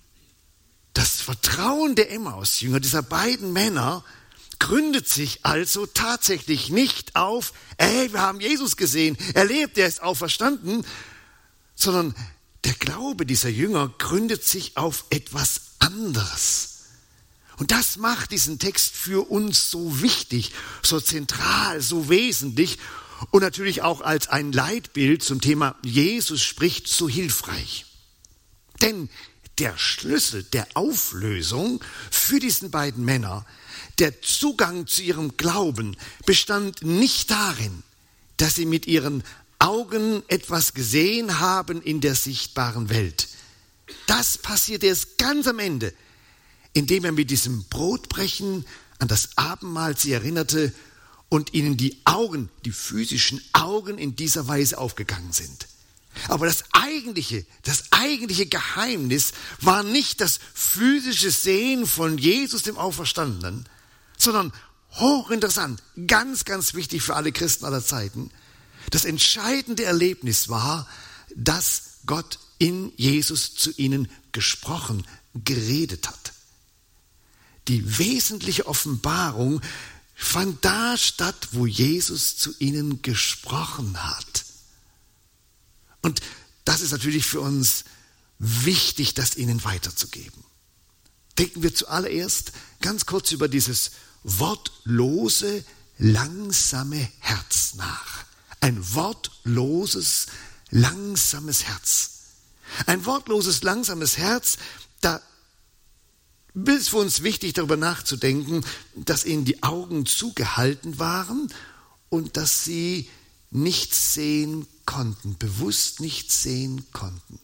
S4: das Vertrauen der Emmaus-Jünger, dieser beiden Männer, gründet sich also tatsächlich nicht auf, ey, wir haben Jesus gesehen, er lebt, er ist auferstanden, sondern der Glaube dieser Jünger gründet sich auf etwas anderes. Und das macht diesen Text für uns so wichtig, so zentral, so wesentlich und natürlich auch als ein Leitbild zum Thema Jesus spricht so hilfreich. Denn der Schlüssel der Auflösung für diesen beiden Männer, der Zugang zu ihrem Glauben, bestand nicht darin, dass sie mit ihren Augen etwas gesehen haben in der sichtbaren Welt. Das passiert erst ganz am Ende, indem er mit diesem Brotbrechen an das Abendmahl sie erinnerte und ihnen die Augen, die physischen Augen in dieser Weise aufgegangen sind. Aber das eigentliche, das eigentliche Geheimnis war nicht das physische Sehen von Jesus, dem Auferstandenen, sondern hochinteressant, ganz, ganz wichtig für alle Christen aller Zeiten. Das entscheidende Erlebnis war, dass Gott in Jesus zu ihnen gesprochen, geredet hat. Die wesentliche Offenbarung fand da statt, wo Jesus zu ihnen gesprochen hat. Und das ist natürlich für uns wichtig, das ihnen weiterzugeben. Denken wir zuallererst ganz kurz über dieses wortlose, langsame Herz nach. Ein wortloses, langsames Herz. Ein wortloses, langsames Herz, da ist es für uns wichtig, darüber nachzudenken, dass ihnen die Augen zugehalten waren und dass sie nichts sehen konnten, bewusst nichts sehen konnten.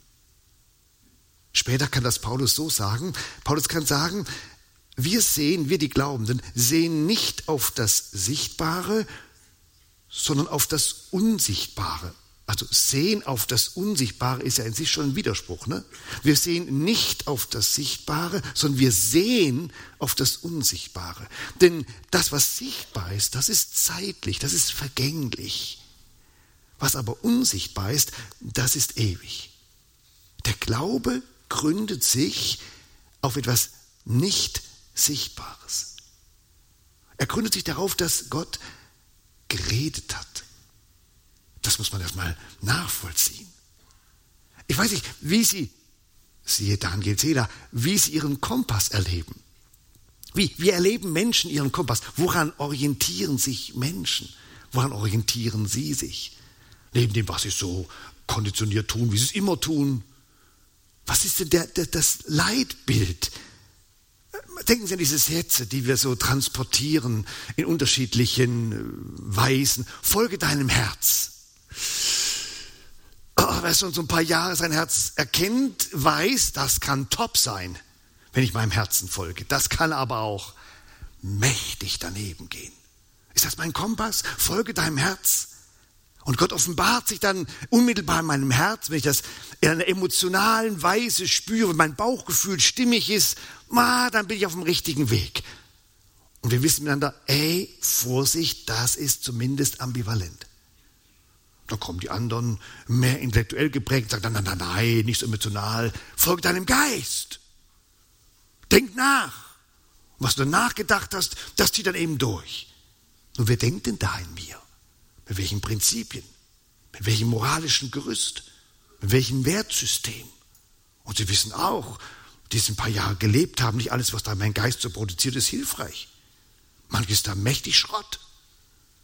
S4: Später kann das Paulus so sagen. Paulus kann sagen, wir sehen, wir die Glaubenden, sehen nicht auf das Sichtbare, sondern auf das Unsichtbare. Also sehen auf das Unsichtbare ist ja in sich schon ein Widerspruch. Ne? Wir sehen nicht auf das Sichtbare, sondern wir sehen auf das Unsichtbare. Denn das, was sichtbar ist, das ist zeitlich, das ist vergänglich. Was aber unsichtbar ist, das ist ewig. Der Glaube gründet sich auf etwas nicht Sichtbares. Er gründet sich darauf, dass Gott geredet hat. Das muss man erstmal nachvollziehen. Ich weiß nicht, wie Sie, siehe Daniel Zeder, wie Sie Ihren Kompass erleben. Wie, wie erleben Menschen Ihren Kompass? Woran orientieren sich Menschen? Woran orientieren Sie sich? Neben dem, was Sie so konditioniert tun, wie Sie es immer tun. Was ist denn der, der, das Leitbild? Denken Sie an diese Sätze, die wir so transportieren in unterschiedlichen Weisen. Folge deinem Herz. Oh, wer schon so ein paar Jahre sein Herz erkennt, weiß, das kann top sein, wenn ich meinem Herzen folge. Das kann aber auch mächtig daneben gehen. Ist das mein Kompass? Folge deinem Herz. Und Gott offenbart sich dann unmittelbar in meinem Herz, wenn ich das in einer emotionalen Weise spüre, wenn mein Bauchgefühl stimmig ist, ah, dann bin ich auf dem richtigen Weg. Und wir wissen miteinander, ey, Vorsicht, das ist zumindest ambivalent. Da kommen die anderen mehr intellektuell geprägt und sagen, nein, nein, nein, nicht so emotional. Folge deinem Geist. Denk nach. Und was du nachgedacht hast, das zieht dann eben durch. Und wer denkt denn da in mir? Mit welchen Prinzipien? Mit welchem moralischen Gerüst? Mit welchem Wertsystem? Und Sie wissen auch, die es ein paar Jahre gelebt haben, nicht alles, was da mein Geist so produziert, ist hilfreich. Manches ist da mächtig Schrott.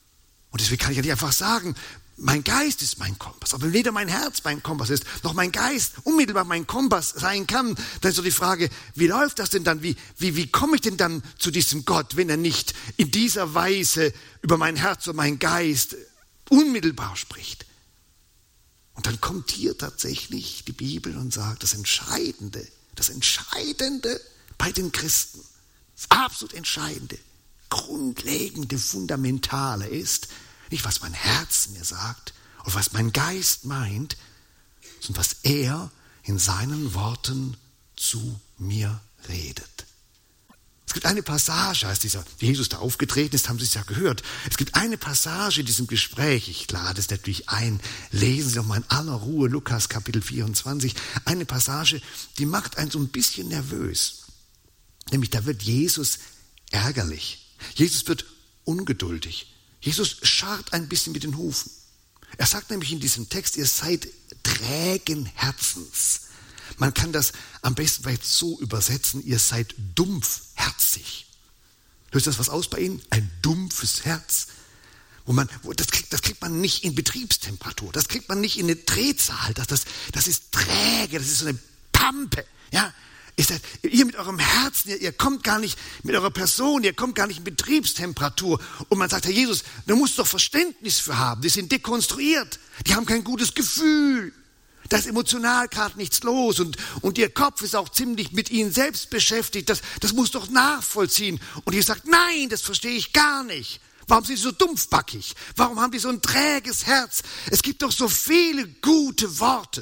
S4: Und deswegen kann ich ja nicht einfach sagen, mein Geist ist mein Kompass. Aber wenn weder mein Herz mein Kompass ist, noch mein Geist unmittelbar mein Kompass sein kann, dann ist so die Frage, wie läuft das denn dann? Wie, wie, wie komme ich denn dann zu diesem Gott, wenn er nicht in dieser Weise über mein Herz und mein Geist unmittelbar spricht? Und dann kommt hier tatsächlich die Bibel und sagt, das Entscheidende, das Entscheidende bei den Christen, das absolut Entscheidende, grundlegende, fundamentale ist, nicht was mein Herz mir sagt oder was mein Geist meint, sondern was er in seinen Worten zu mir redet. Es gibt eine Passage, als dieser Jesus da aufgetreten ist, haben Sie es ja gehört. Es gibt eine Passage in diesem Gespräch, ich lade es natürlich ein, lesen Sie doch mal in aller Ruhe Lukas Kapitel vierundzwanzig, eine Passage, die macht einen so ein bisschen nervös. Nämlich da wird Jesus ärgerlich. Jesus wird ungeduldig. Jesus scharrt ein bisschen mit den Hufen. Er sagt nämlich in diesem Text, ihr seid trägen Herzens. Man kann das am besten vielleicht so übersetzen, ihr seid dumpfherzig. Löst das was aus bei Ihnen? Ein dumpfes Herz. Wo man, wo, das, kriegt, das kriegt man nicht in Betriebstemperatur, das kriegt man nicht in eine Drehzahl, das, das, das ist träge, das ist so eine Pampe. Ja? Ist das, ihr mit eurem Herzen, ihr, ihr kommt gar nicht mit eurer Person, ihr kommt gar nicht in Betriebstemperatur. Und man sagt, Herr Jesus, da musst du doch Verständnis für haben. Die sind dekonstruiert, die haben kein gutes Gefühl. Da ist emotional gerade nichts los und, und ihr Kopf ist auch ziemlich mit ihnen selbst beschäftigt. Das, das muss doch nachvollziehen. Und ihr sagt, nein, das verstehe ich gar nicht. Warum sind sie so dumpfbackig? Warum haben die so ein träges Herz? Es gibt doch so viele gute Worte.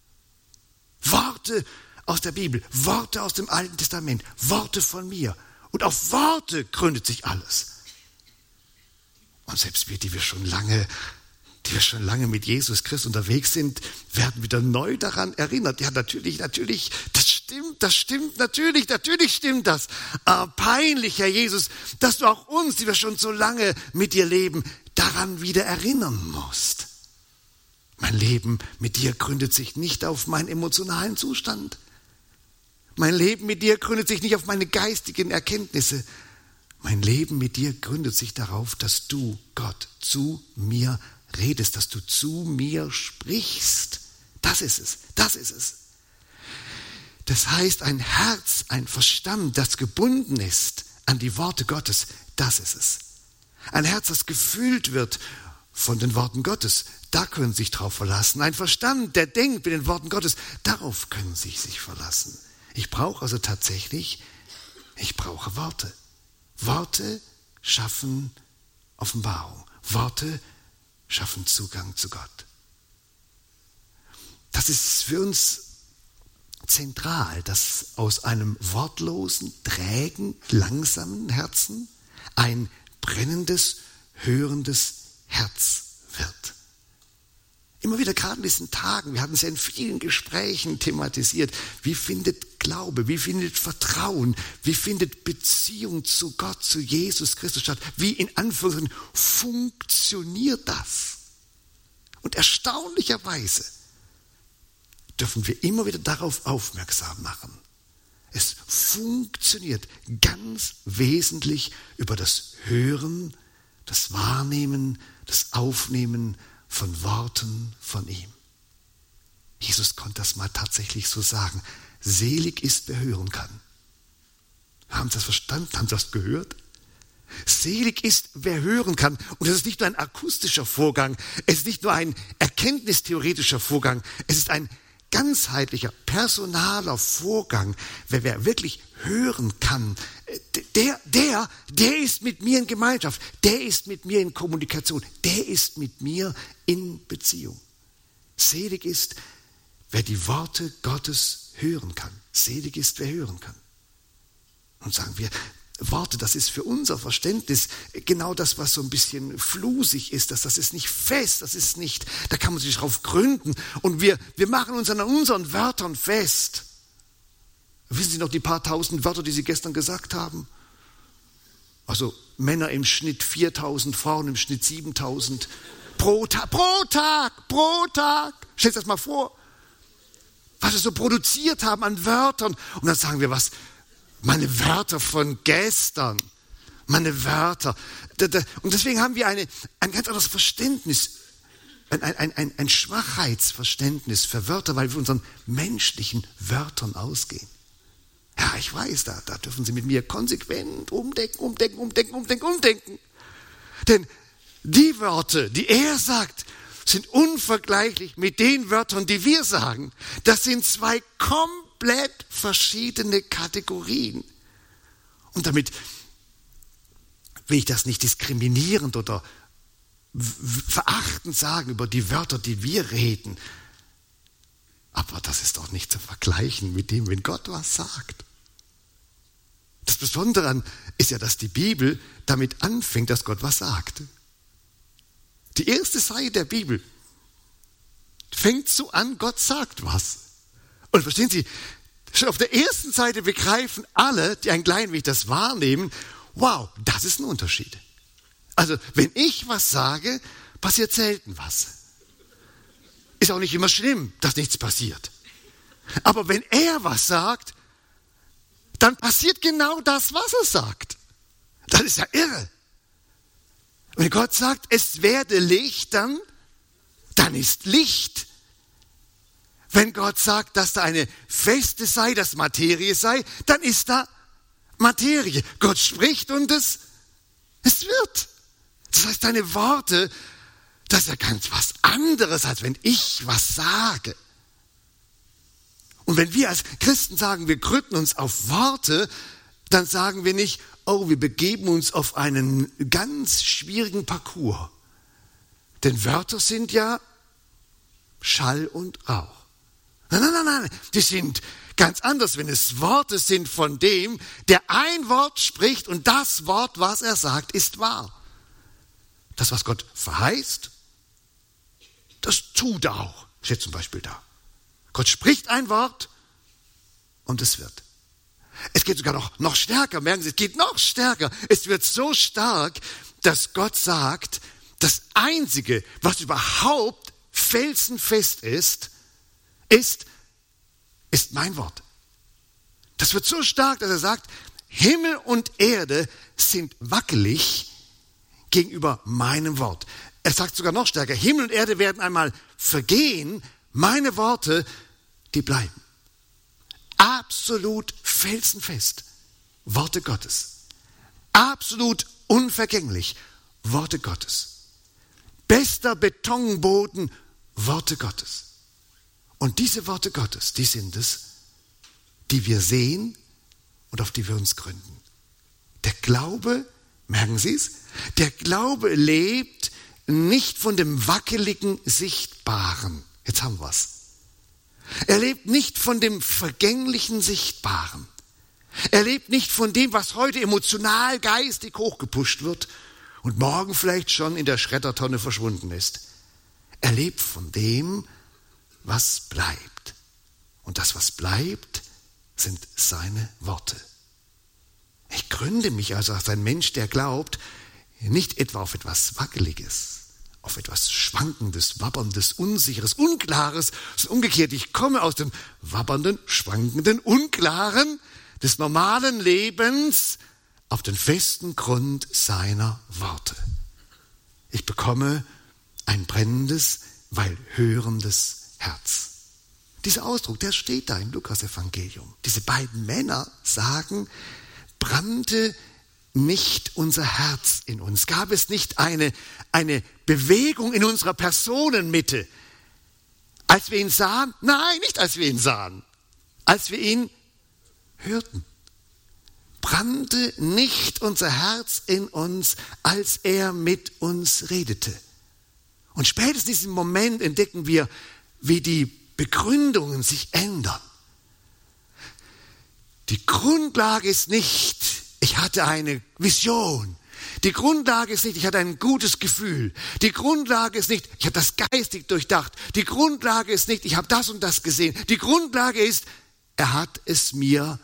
S4: Worte aus der Bibel, Worte aus dem Alten Testament, Worte von mir. Und auf Worte gründet sich alles. Und selbst wir, die wir schon lange, die wir schon lange mit Jesus Christus unterwegs sind, werden wieder neu daran erinnert. Ja, natürlich, natürlich, das stimmt, das stimmt, natürlich, natürlich stimmt das. Aber peinlich, Herr Jesus, dass du auch uns, die wir schon so lange mit dir leben, daran wieder erinnern musst. Mein Leben mit dir gründet sich nicht auf meinen emotionalen Zustand. Mein Leben mit dir gründet sich nicht auf meine geistigen Erkenntnisse. Mein Leben mit dir gründet sich darauf, dass du, Gott, zu mir redest, dass du zu mir sprichst. Das ist es, das ist es. Das heißt, ein Herz, ein Verstand, das gebunden ist an die Worte Gottes, das ist es. Ein Herz, das gefüllt wird von den Worten Gottes, da können Sie sich drauf verlassen. Ein Verstand, der denkt mit den Worten Gottes, darauf können Sie sich verlassen. Ich brauche also tatsächlich, ich brauche Worte. Worte schaffen Offenbarung. Worte schaffen Zugang zu Gott. Das ist für uns zentral, dass aus einem wortlosen, trägen, langsamen Herzen ein brennendes, hörendes Herz wird. Immer wieder gerade in diesen Tagen, wir hatten es ja in vielen Gesprächen thematisiert, wie findet Glaube, wie findet Vertrauen, wie findet Beziehung zu Gott, zu Jesus Christus statt, wie in Anführungszeichen funktioniert das? Und erstaunlicherweise dürfen wir immer wieder darauf aufmerksam machen. Es funktioniert ganz wesentlich über das Hören, das Wahrnehmen, das Aufnehmen von Worten von ihm. Jesus konnte das mal tatsächlich so sagen. Selig ist, wer hören kann. Haben Sie das verstanden? Haben Sie das gehört? Selig ist, wer hören kann. Und das ist nicht nur ein akustischer Vorgang, es ist nicht nur ein erkenntnistheoretischer Vorgang, es ist ein ganzheitlicher, personaler Vorgang. Wer, wer wirklich hören kann, der, der, der ist mit mir in Gemeinschaft, der ist mit mir in Kommunikation, der ist mit mir in Beziehung. Selig ist, wer die Worte Gottes hören kann. Selig ist, wer hören kann. Und sagen wir, Worte, das ist für unser Verständnis genau das, was so ein bisschen flusig ist. Das, das ist nicht fest, das ist nicht, da kann man sich drauf gründen. Und wir, wir machen uns an unseren Wörtern fest. Wissen Sie noch die paar tausend Wörter, die Sie gestern gesagt haben? Also Männer im Schnitt viertausend, Frauen im Schnitt siebentausend. Pro Tag, pro Tag, pro Tag. Stellt euch das mal vor, was wir so produziert haben an Wörtern. Und dann sagen wir was, meine Wörter von gestern, meine Wörter. Und deswegen haben wir eine, ein ganz anderes Verständnis, ein, ein, ein, ein Schwachheitsverständnis für Wörter, weil wir unseren menschlichen Wörtern ausgehen. Ja, ich weiß, da, da dürfen Sie mit mir konsequent umdenken, umdenken, umdenken, umdenken, umdenken. Denn die Worte, die er sagt, sind unvergleichlich mit den Wörtern, die wir sagen. Das sind zwei komplett verschiedene Kategorien. Und damit will ich das nicht diskriminierend oder verachtend sagen über die Wörter, die wir reden. Aber das ist doch nicht zu vergleichen mit dem, wenn Gott was sagt. Das Besondere daran ist ja, dass die Bibel damit anfängt, dass Gott was sagt. Die erste Seite der Bibel fängt so an, Gott sagt was. Und verstehen Sie, schon auf der ersten Seite begreifen alle, die ein klein wenig das wahrnehmen, wow, das ist ein Unterschied. Also, wenn ich was sage, passiert selten was. Ist auch nicht immer schlimm, dass nichts passiert. Aber wenn er was sagt, dann passiert genau das, was er sagt. Das ist ja irre. Wenn Gott sagt, es werde Licht, dann, dann ist Licht. Wenn Gott sagt, dass da eine Feste sei, dass Materie sei, dann ist da Materie. Gott spricht und es, es wird. Das heißt, deine Worte, das ist ja ganz was anderes, als wenn ich was sage. Und wenn wir als Christen sagen, wir gründen uns auf Worte, dann sagen wir nicht, oh, wir begeben uns auf einen ganz schwierigen Parcours. Denn Wörter sind ja Schall und Rauch. Nein, nein, nein, nein, die sind ganz anders, wenn es Worte sind von dem, der ein Wort spricht und das Wort, was er sagt, ist wahr. Das, was Gott verheißt, das tut er auch. Steht zum Beispiel da. Gott spricht ein Wort und es wird. Es geht sogar noch, noch stärker, merken Sie, es geht noch stärker. Es wird so stark, dass Gott sagt, das Einzige, was überhaupt felsenfest ist, ist, ist mein Wort. Das wird so stark, dass er sagt, Himmel und Erde sind wackelig gegenüber meinem Wort. Er sagt sogar noch stärker, Himmel und Erde werden einmal vergehen, meine Worte, die bleiben. Absolut felsenfest. Worte Gottes. Absolut unvergänglich. Worte Gottes. Bester Betonboden. Worte Gottes. Und diese Worte Gottes, die sind es, die wir sehen und auf die wir uns gründen. Der Glaube, merken Sie es? Der Glaube lebt nicht von dem wackeligen Sichtbaren. Jetzt haben wir es. Er lebt nicht von dem vergänglichen Sichtbaren. Er lebt nicht von dem, was heute emotional, geistig hochgepusht wird und morgen vielleicht schon in der Schreddertonne verschwunden ist. Er lebt von dem, was bleibt. Und das, was bleibt, sind seine Worte. Ich gründe mich also als ein Mensch, der glaubt, nicht etwa auf etwas Wackeliges, auf etwas Schwankendes, Wabberndes, Unsicheres, Unklares, sondern umgekehrt, ich komme aus dem wabbernden, schwankenden, Unklaren des normalen Lebens auf den festen Grund seiner Worte. Ich bekomme ein brennendes, weil hörendes Herz. Dieser Ausdruck, der steht da im Lukas-Evangelium. Diese beiden Männer sagen, brannte nicht unser Herz in uns? Gab es nicht eine, eine Bewegung in unserer Personenmitte, als wir ihn sahen? Nein, nicht als wir ihn sahen, als wir ihn hörten. Brannte nicht unser Herz in uns, als er mit uns redete? Und spätestens in diesem Moment entdecken wir, wie die Begründungen sich ändern. Die Grundlage ist nicht, ich hatte eine Vision. Die Grundlage ist nicht, ich hatte ein gutes Gefühl. Die Grundlage ist nicht, ich habe das geistig durchdacht. Die Grundlage ist nicht, ich habe das und das gesehen. Die Grundlage ist, er hat es mir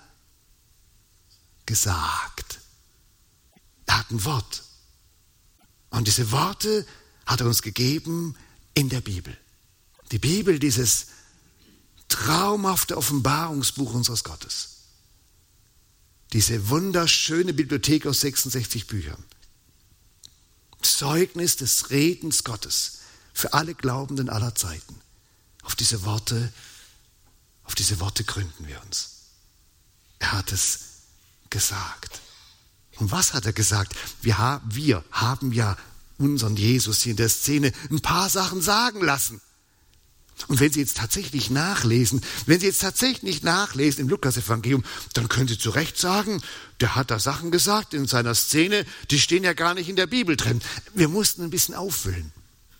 S4: gesagt. Er hat ein Wort. Und diese Worte hat er uns gegeben in der Bibel. Die Bibel, dieses traumhafte Offenbarungsbuch unseres Gottes. Diese wunderschöne Bibliothek aus sechsundsechzig Büchern. Zeugnis des Redens Gottes für alle Glaubenden aller Zeiten. Auf diese Worte, auf diese Worte gründen wir uns. Er hat es gesagt. Und was hat er gesagt? Wir, ha- wir haben ja unseren Jesus hier in der Szene ein paar Sachen sagen lassen. Und wenn Sie jetzt tatsächlich nachlesen, wenn Sie jetzt tatsächlich nachlesen im Lukas-Evangelium, dann können Sie zu Recht sagen, der hat da Sachen gesagt in seiner Szene, die stehen ja gar nicht in der Bibel drin. Wir mussten ein bisschen auffüllen.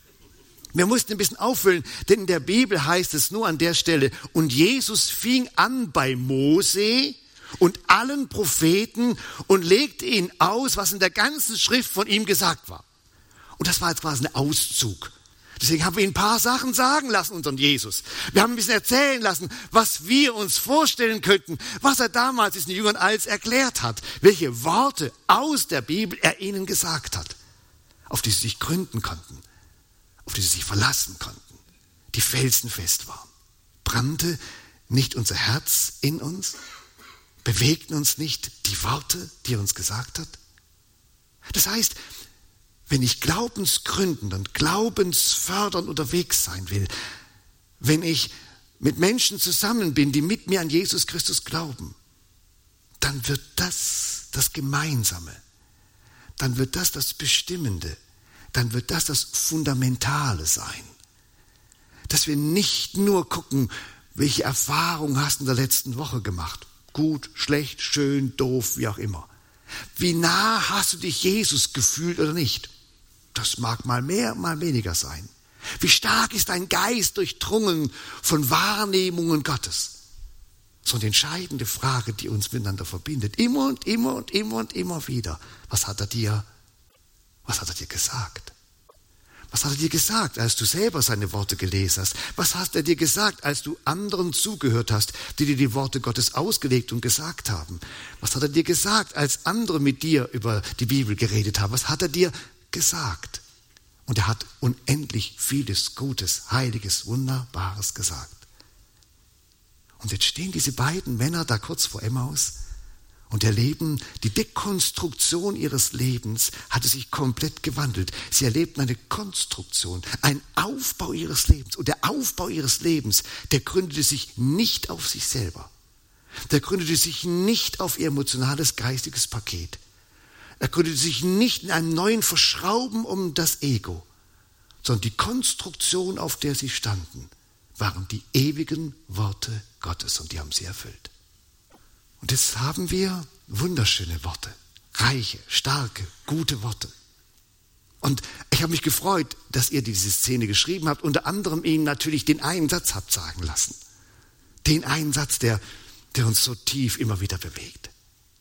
S4: Wir mussten ein bisschen auffüllen, denn in der Bibel heißt es nur an der Stelle, und Jesus fing an bei Mose und allen Propheten und legte ihnen aus, was in der ganzen Schrift von ihm gesagt war. Und das war jetzt quasi ein Auszug. Deswegen haben wir ihn ein paar Sachen sagen lassen, unseren Jesus. Wir haben ein bisschen erzählen lassen, was wir uns vorstellen könnten, was er damals diesen Jüngern alles erklärt hat, welche Worte aus der Bibel er ihnen gesagt hat, auf die sie sich gründen konnten, auf die sie sich verlassen konnten, die felsenfest waren. Brannte nicht unser Herz in uns? Bewegten uns nicht die Worte, die er uns gesagt hat? Das heißt, wenn ich glaubensgründend und glaubensfördernd unterwegs sein will, wenn ich mit Menschen zusammen bin, die mit mir an Jesus Christus glauben, dann wird das das Gemeinsame, dann wird das das Bestimmende, dann wird das das Fundamentale sein. Dass wir nicht nur gucken, welche Erfahrung hast du in der letzten Woche gemacht, gut, schlecht, schön, doof, wie auch immer. Wie nah hast du dich Jesus gefühlt oder nicht? Das mag mal mehr, mal weniger sein. Wie stark ist dein Geist durchdrungen von Wahrnehmungen Gottes? So eine entscheidende Frage, die uns miteinander verbindet. Immer und immer und immer und immer wieder. Was hat er dir, was hat er dir gesagt? Was hat er dir gesagt, als du selber seine Worte gelesen hast? Was hat er dir gesagt, als du anderen zugehört hast, die dir die Worte Gottes ausgelegt und gesagt haben? Was hat er dir gesagt, als andere mit dir über die Bibel geredet haben? Was hat er dir gesagt? Und er hat unendlich vieles Gutes, Heiliges, Wunderbares gesagt. Und jetzt stehen diese beiden Männer da kurz vor Emmaus und erleben, die Dekonstruktion ihres Lebens hatte sich komplett gewandelt. Sie erlebten eine Konstruktion, einen Aufbau ihres Lebens. Und der Aufbau ihres Lebens, der gründete sich nicht auf sich selber. Der gründete sich nicht auf ihr emotionales, geistiges Paket. Er gründete sich nicht in einem neuen Verschrauben um das Ego, sondern die Konstruktion, auf der sie standen, waren die ewigen Worte Gottes und die haben sie erfüllt. Und jetzt haben wir wunderschöne Worte, reiche, starke, gute Worte. Und ich habe mich gefreut, dass ihr diese Szene geschrieben habt, unter anderem ihnen natürlich den einen Satz habt sagen lassen. Den einen Satz, der, der uns so tief immer wieder bewegt.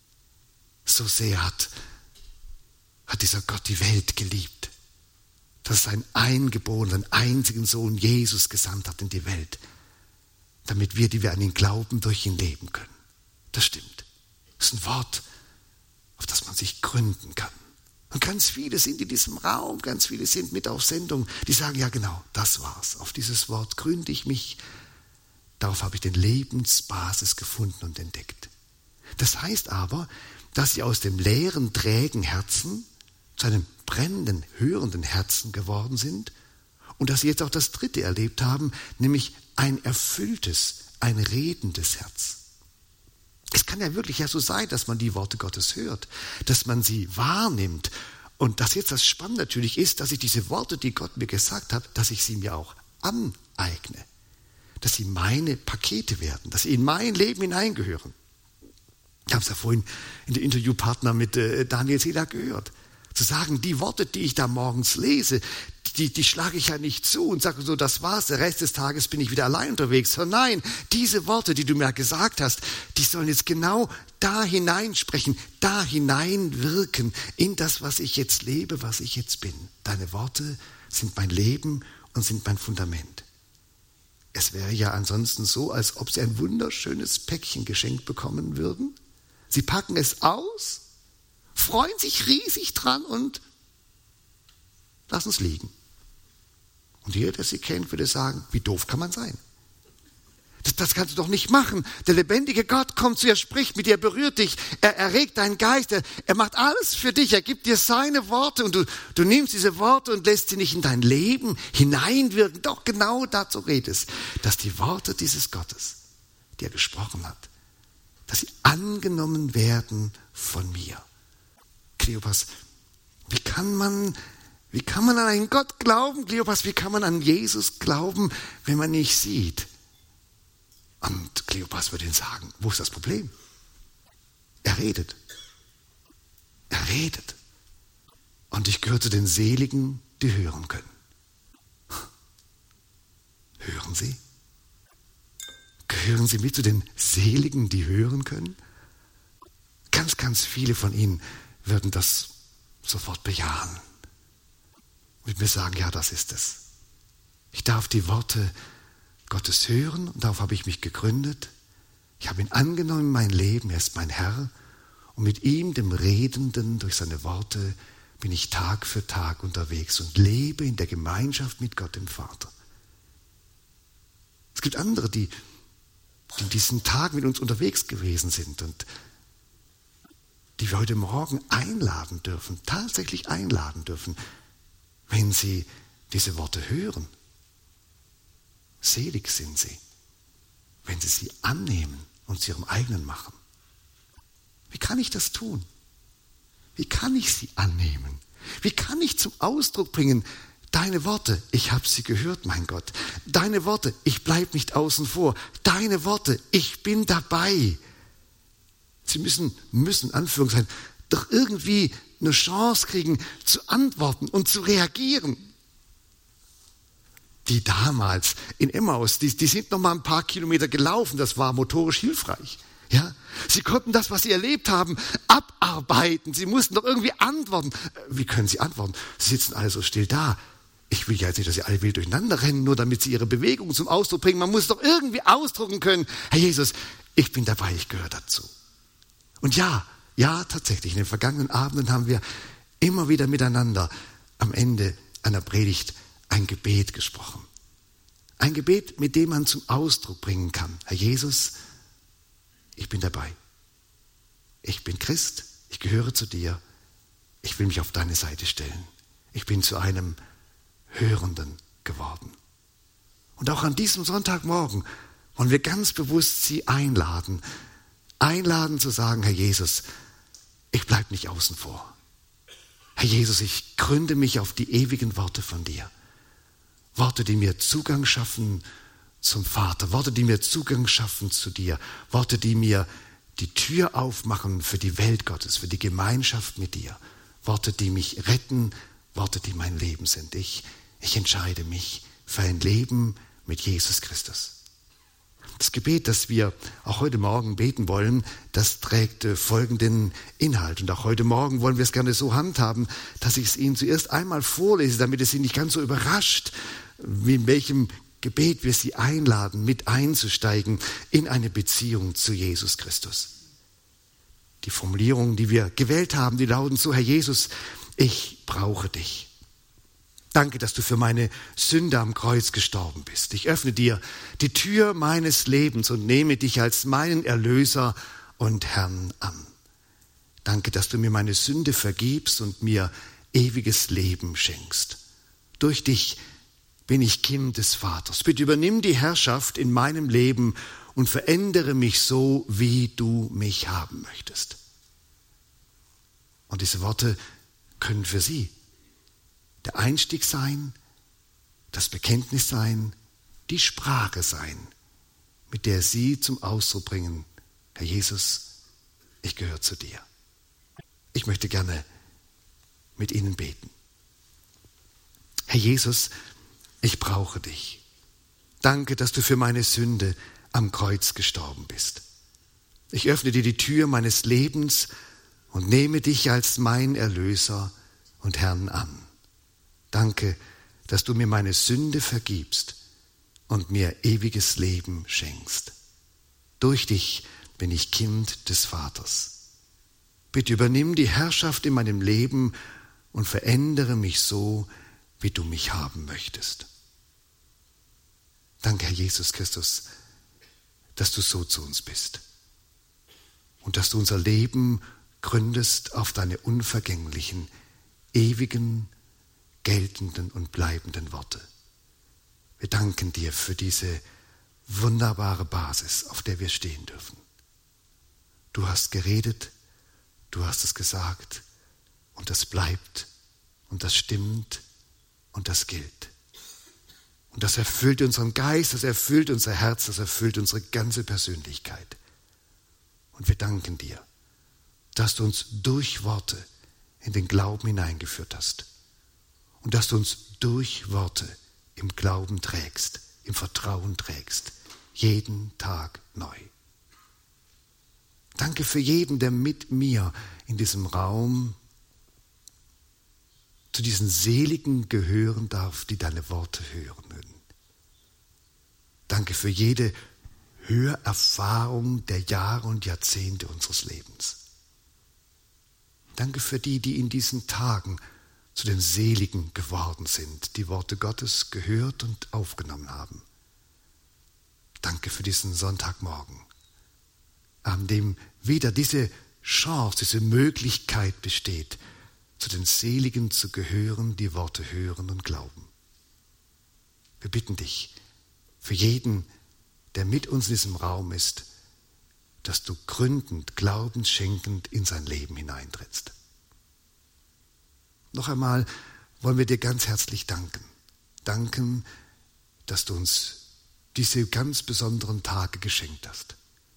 S4: So sehr hat, hat dieser Gott die Welt geliebt, dass er seinen eingeborenen, einzigen Sohn Jesus gesandt hat in die Welt, damit wir, die wir an ihn glauben, durch ihn leben können. Das stimmt. Das ist ein Wort, auf das man sich gründen kann. Und ganz viele sind in diesem Raum, ganz viele sind mit auf Sendung, die sagen, ja genau, das war's. Auf dieses Wort gründe ich mich. Darauf habe ich den Lebensbasis gefunden und entdeckt. Das heißt aber, dass sie aus dem leeren, trägen Herzen zu einem brennenden, hörenden Herzen geworden sind und dass sie jetzt auch das Dritte erlebt haben, nämlich ein erfülltes, ein redendes Herz. Es kann ja wirklich ja so sein, dass man die Worte Gottes hört, dass man sie wahrnimmt und dass jetzt das Spannende natürlich ist, dass ich diese Worte, die Gott mir gesagt hat, dass ich sie mir auch aneigne, dass sie meine Pakete werden, dass sie in mein Leben hineingehören. Ich habe es ja vorhin in dem Interviewpartner mit äh, Daniel Sela gehört. Zu sagen, die Worte, die ich da morgens lese, die, die schlage ich ja nicht zu und sage so, das war's, der Rest des Tages bin ich wieder allein unterwegs. Sondern nein, diese Worte, die du mir gesagt hast, die sollen jetzt genau da hineinsprechen, da hineinwirken in das, was ich jetzt lebe, was ich jetzt bin. Deine Worte sind mein Leben und sind mein Fundament. Es wäre ja ansonsten so, als ob sie ein wunderschönes Päckchen geschenkt bekommen würden. Sie packen es aus, freuen sich riesig dran und lassen es liegen. Und jeder, der sie kennt, würde sagen, wie doof kann man sein? Das, das kannst du doch nicht machen. Der lebendige Gott kommt zu dir, spricht mit dir, berührt dich, er erregt deinen Geist, er, er macht alles für dich, er gibt dir seine Worte und du, du nimmst diese Worte und lässt sie nicht in dein Leben hineinwirken. Doch genau dazu redet es, dass die Worte dieses Gottes, die er gesprochen hat, dass sie angenommen werden von mir. Kleopas, wie kann man, wie kann man an einen Gott glauben, Kleopas, wie kann man an Jesus glauben, wenn man nicht sieht? Und Kleopas würde ihn sagen, wo ist das Problem? Er redet. Er redet. Und ich gehöre zu den Seligen, die hören können. Hören Sie? Gehören Sie mit zu den Seligen, die hören können? Ganz, ganz viele von Ihnen würden das sofort bejahen. Und mir sagen, ja, das ist es. Ich darf die Worte Gottes hören und darauf habe ich mich gegründet. Ich habe ihn angenommen in mein Leben, er ist mein Herr. Und mit ihm, dem Redenden, durch seine Worte, bin ich Tag für Tag unterwegs und lebe in der Gemeinschaft mit Gott, dem Vater. Es gibt andere, die, die in diesen Tagen mit uns unterwegs gewesen sind und die wir heute Morgen einladen dürfen, tatsächlich einladen dürfen, wenn sie diese Worte hören. Selig sind sie, wenn sie sie annehmen und zu ihrem eigenen machen. Wie kann ich das tun? Wie kann ich sie annehmen? Wie kann ich zum Ausdruck bringen, deine Worte, ich habe sie gehört, mein Gott. Deine Worte, ich bleibe nicht außen vor. Deine Worte, ich bin dabei. Sie müssen, müssen, Anführungszeichen, doch irgendwie eine Chance kriegen, zu antworten und zu reagieren. Die damals in Emmaus, die, die sind noch mal ein paar Kilometer gelaufen, das war motorisch hilfreich. Ja? Sie konnten das, was sie erlebt haben, abarbeiten. Sie mussten doch irgendwie antworten. Wie können sie antworten? Sie sitzen alle so still da. Ich will ja jetzt nicht, dass sie alle wild durcheinander rennen, nur damit sie ihre Bewegung zum Ausdruck bringen. Man muss doch irgendwie ausdrucken können, Herr Jesus, ich bin dabei, ich gehöre dazu. Und ja, ja, tatsächlich, in den vergangenen Abenden haben wir immer wieder miteinander am Ende einer Predigt ein Gebet gesprochen. Ein Gebet, mit dem man zum Ausdruck bringen kann, Herr Jesus, ich bin dabei. Ich bin Christ, ich gehöre zu dir, ich will mich auf deine Seite stellen. Ich bin zu einem Hörenden geworden. Und auch an diesem Sonntagmorgen wollen wir ganz bewusst Sie einladen, einladen zu sagen, Herr Jesus, ich bleibe nicht außen vor. Herr Jesus, ich gründe mich auf die ewigen Worte von dir. Worte, die mir Zugang schaffen zum Vater, Worte, die mir Zugang schaffen zu dir, Worte, die mir die Tür aufmachen für die Welt Gottes, für die Gemeinschaft mit dir, Worte, die mich retten, Worte, die mein Leben sind. Ich, ich entscheide mich für ein Leben mit Jesus Christus. Das Gebet, das wir auch heute Morgen beten wollen, das trägt folgenden Inhalt. Und auch heute Morgen wollen wir es gerne so handhaben, dass ich es Ihnen zuerst einmal vorlese, damit es Sie nicht ganz so überrascht, in welchem Gebet wir Sie einladen, mit einzusteigen in eine Beziehung zu Jesus Christus. Die Formulierungen, die wir gewählt haben, die lauten so, Herr Jesus, ich brauche dich. Danke, dass du für meine Sünde am Kreuz gestorben bist. Ich öffne dir die Tür meines Lebens und nehme dich als meinen Erlöser und Herrn an. Danke, dass du mir meine Sünde vergibst und mir ewiges Leben schenkst. Durch dich bin ich Kind des Vaters. Bitte übernimm die Herrschaft in meinem Leben und verändere mich so, wie du mich haben möchtest. Und diese Worte können für Sie der Einstieg sein, das Bekenntnis sein, die Sprache sein, mit der Sie zum Ausdruck bringen, Herr Jesus, ich gehöre zu dir. Ich möchte gerne mit Ihnen beten. Herr Jesus, ich brauche dich. Danke, dass du für meine Sünde am Kreuz gestorben bist. Ich öffne dir die Tür meines Lebens und nehme dich als mein Erlöser und Herrn an. Danke, dass du mir meine Sünde vergibst und mir ewiges Leben schenkst. Durch dich bin ich Kind des Vaters. Bitte übernimm die Herrschaft in meinem Leben und verändere mich so, wie du mich haben möchtest. Danke, Herr Jesus Christus, dass du so zu uns bist und dass du unser Leben gründest auf deine unvergänglichen, ewigen, geltenden und bleibenden Worte. Wir danken dir für diese wunderbare Basis, auf der wir stehen dürfen. Du hast geredet, du hast es gesagt und das bleibt und das stimmt und das gilt. Und das erfüllt unseren Geist, das erfüllt unser Herz, das erfüllt unsere ganze Persönlichkeit. Und wir danken dir, dass du uns durch Worte in den Glauben hineingeführt hast und dass du uns durch Worte im Glauben trägst, im Vertrauen trägst, jeden Tag neu. Danke für jeden, der mit mir in diesem Raum zu diesen Seligen gehören darf, die deine Worte hören würden. Danke für jede Hörerfahrung der Jahre und Jahrzehnte unseres Lebens. Danke für die, die in diesen Tagen zu den Seligen geworden sind, die Worte Gottes gehört und aufgenommen haben. Danke für diesen Sonntagmorgen, an dem wieder diese Chance, diese Möglichkeit besteht, zu den Seligen zu gehören, die Worte hören und glauben. Wir bitten dich für jeden, der mit uns in diesem Raum ist, dass du gründend, glaubensschenkend in sein Leben hineintrittst. Noch einmal wollen wir dir ganz herzlich danken. Danken, dass du uns diese ganz besonderen Tage geschenkt hast.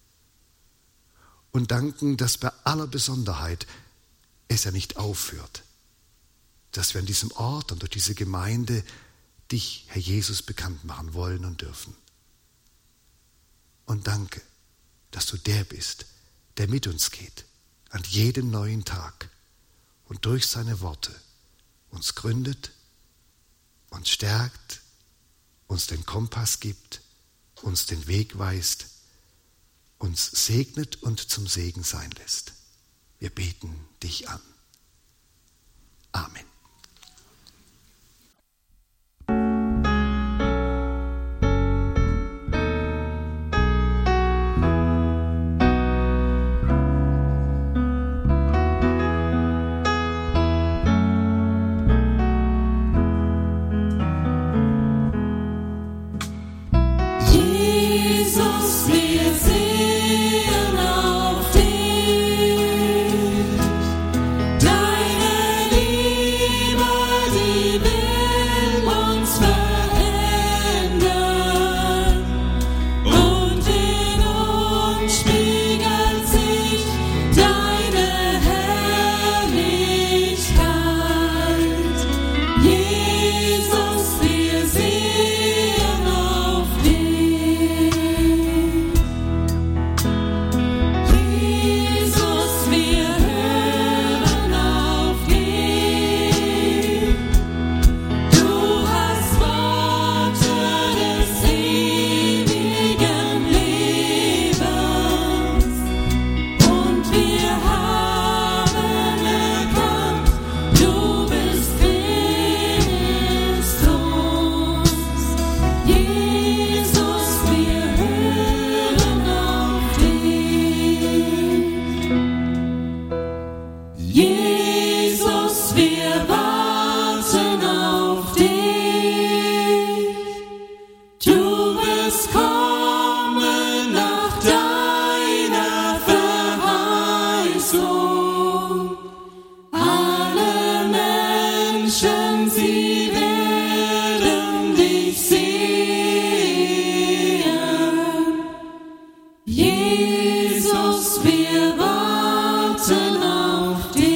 S4: Und danken, dass bei aller Besonderheit es ja nicht aufhört, dass wir an diesem Ort und durch diese Gemeinde dich, Herr Jesus, bekannt machen wollen und dürfen. Und danke, dass du der bist, der mit uns geht, an jedem neuen Tag und durch seine Worte uns gründet, uns stärkt, uns den Kompass gibt, uns den Weg weist, uns segnet und zum Segen sein lässt. Wir beten dich an. Amen.
S6: Jesus, wir sehen auf dich. Deine Liebe, die will uns verändern. Und in uns spiegelt sich deine Herrlichkeit. Jesus, wir sehen auf dich. Jesus, wir hören auf dich. Du hast Worte des ewigen Lebens. Und wir haben erkannt, du bist Christus. Jesus, wir hören auf dich. Jesus, wir warten auf dich. Du wirst kommen nach deiner Verheißung. Alle Menschen, sie werden dich sehen. Jesus, wir warten auf dich.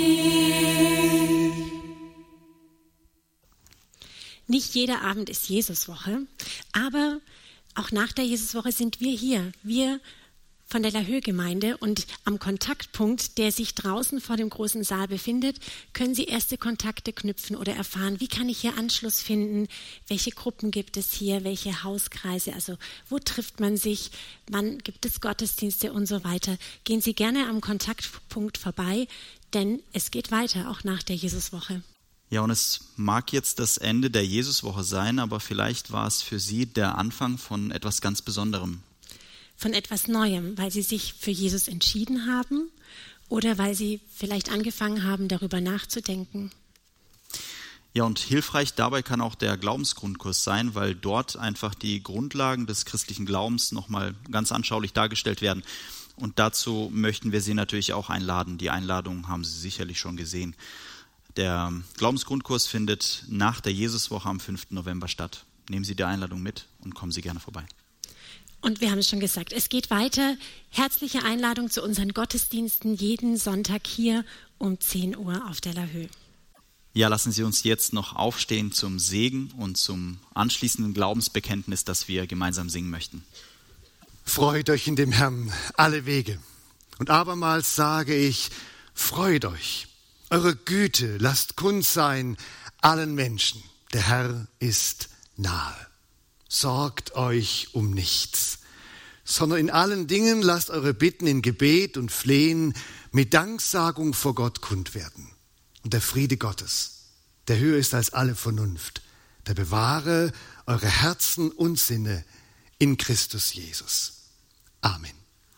S2: Nicht jeder Abend ist Jesuswoche, aber auch nach der Jesuswoche sind wir hier, wir von der Lahö-Gemeinde, und am Kontaktpunkt, der sich draußen vor dem großen Saal befindet, können Sie erste Kontakte knüpfen oder erfahren, wie kann ich hier Anschluss finden, welche Gruppen gibt es hier, welche Hauskreise, also wo trifft man sich, wann gibt es Gottesdienste und so weiter. Gehen Sie gerne am Kontaktpunkt vorbei, denn es geht weiter, auch nach der Jesuswoche.
S1: Ja, und es mag jetzt das Ende der Jesuswoche sein, aber vielleicht war es für Sie der Anfang von etwas ganz Besonderem.
S2: von etwas Neuem, weil sie sich für Jesus entschieden haben oder weil sie vielleicht angefangen haben, darüber nachzudenken.
S1: Ja, und hilfreich dabei kann auch der Glaubensgrundkurs sein, weil dort einfach die Grundlagen des christlichen Glaubens nochmal ganz anschaulich dargestellt werden. Und dazu möchten wir Sie natürlich auch einladen. Die Einladung haben Sie sicherlich schon gesehen. Der Glaubensgrundkurs findet nach der Jesuswoche am fünften November statt. Nehmen Sie die Einladung mit und kommen Sie gerne vorbei.
S2: Und wir haben es schon gesagt, es geht weiter. Herzliche Einladung zu unseren Gottesdiensten jeden Sonntag hier um zehn Uhr auf der Lahöhe.
S1: Ja, lassen Sie uns jetzt noch aufstehen zum Segen und zum anschließenden Glaubensbekenntnis, das wir gemeinsam singen möchten.
S4: Freut euch in dem Herrn alle Wege. Und abermals sage ich, freut euch. Eure Güte lasst kund sein allen Menschen. Der Herr ist nahe. Sorgt euch um nichts, sondern in allen Dingen lasst eure Bitten in Gebet und Flehen mit Danksagung vor Gott kund werden. Und der Friede Gottes, der höher ist als alle Vernunft, der bewahre eure Herzen und Sinne in Christus Jesus. Amen.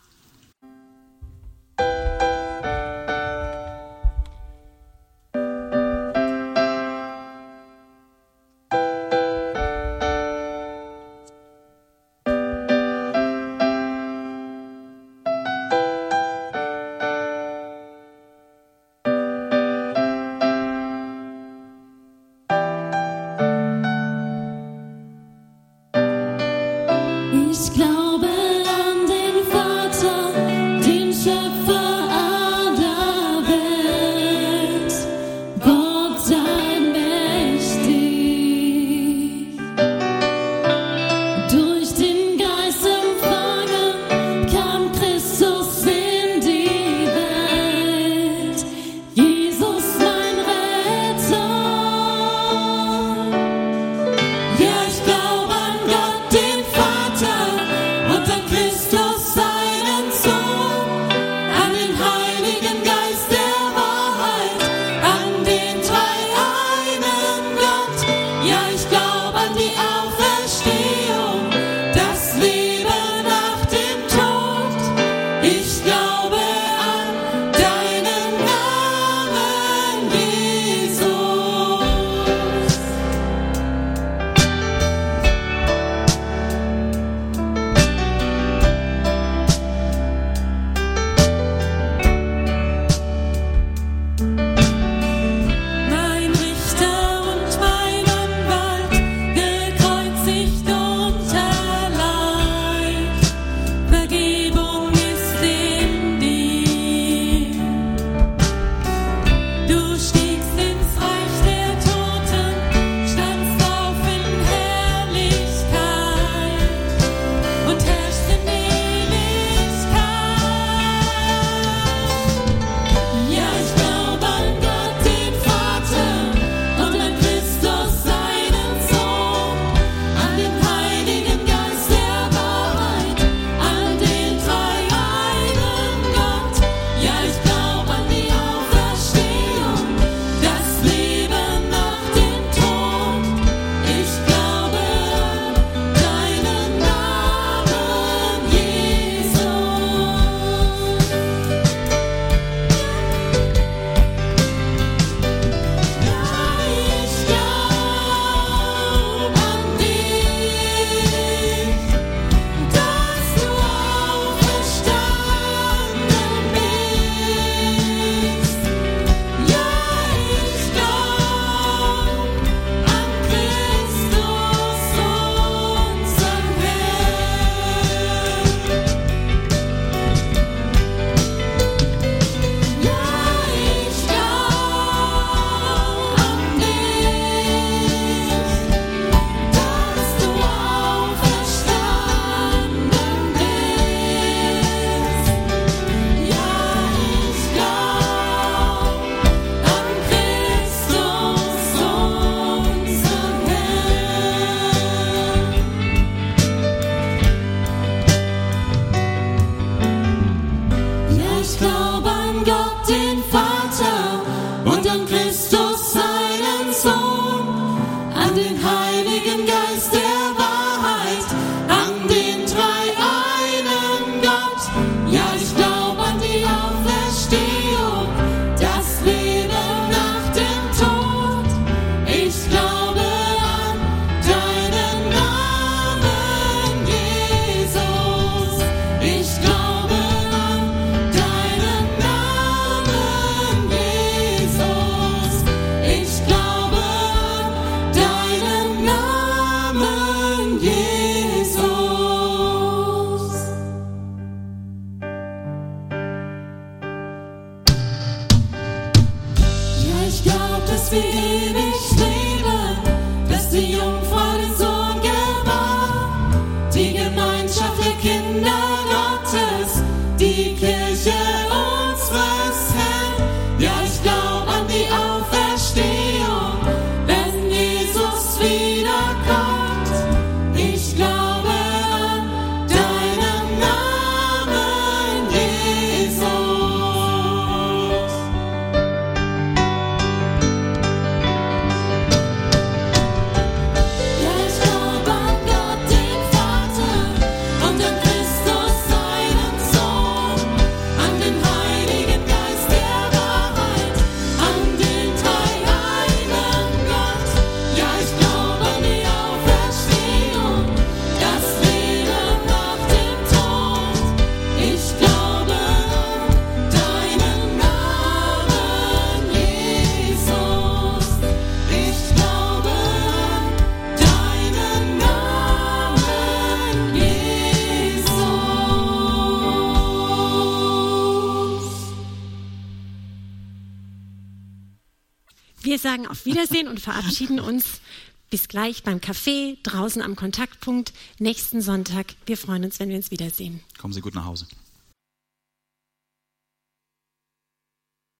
S6: Ich glaube an den Vater, den Schöpfer aller Welt, Gott allmächtig. Durch den Geist empfangen kam Christus in die Welt, Jesus mein Retter. Ja, ich glaube an Gott, den Vater, und an Christus, seinen Sohn, an den Heiligen Geist der Wahrheit, an den dreieinen Gott. Ja, ich glaube an die Auferstehung, das Leben nach dem Tod. Ich glaube an deinen Namen, Jesus. Mein Richter und mein Anwalt, gekreuzigt und allein. Vergebung ist in dir. Du stiegst ins Reich der Toten, standst auf in Herrlichkeit und herrschst in Ewigkeit. Ja, ich glaube an Gott, den Vater, und an Christus, seinen Sohn, an den Heiligen Geist der Wahrheit, an den dreieinen Gott. Ja, ich glaube an die Auferstehung, das Leben nach dem Tod. Ich glaube an deinen Namen, Jesus. Ja, ich glaub an dich, dass du auferstanden bist. Ja, ich glaub an Christus, unseren Herrn. Ja, ich glaub an dich, dass du auferstanden bist. Ja, ich glaub an Christus, unseren Herrn. Ja, ich glaube an Gott, den Vater, und an Christus, seinen Sohn, an den Heiligen Geist der Wahrheit, an den dreieinen ewig lebe, dass die Jungfrau den Sohn gebar, die Gemeinschaft der Kinder Gottes, die Kirche unseres Herrn. Ja, ich glaube an die Auferstehung, wenn Jesus wiederkommt. Ich glaube an deinen Namen, Jesus. Ja, ich glaube an Gott, den Vater, und an Christus, seinen Sohn, an den Heiligen Geist der Wahrheit, an den dreieinen Gott. Ja, ich glaube an die Auferstehung, das Leben nach dem Tod. Ich glaube an deinen Namen, Jesus. Ich glaube an deinen Namen, Jesus.
S2: Wir sagen auf Wiedersehen und verabschieden uns. Bis gleich beim Café, draußen am Kontaktpunkt, nächsten Sonntag. Wir freuen uns, wenn wir uns wiedersehen.
S1: Kommen Sie gut nach Hause.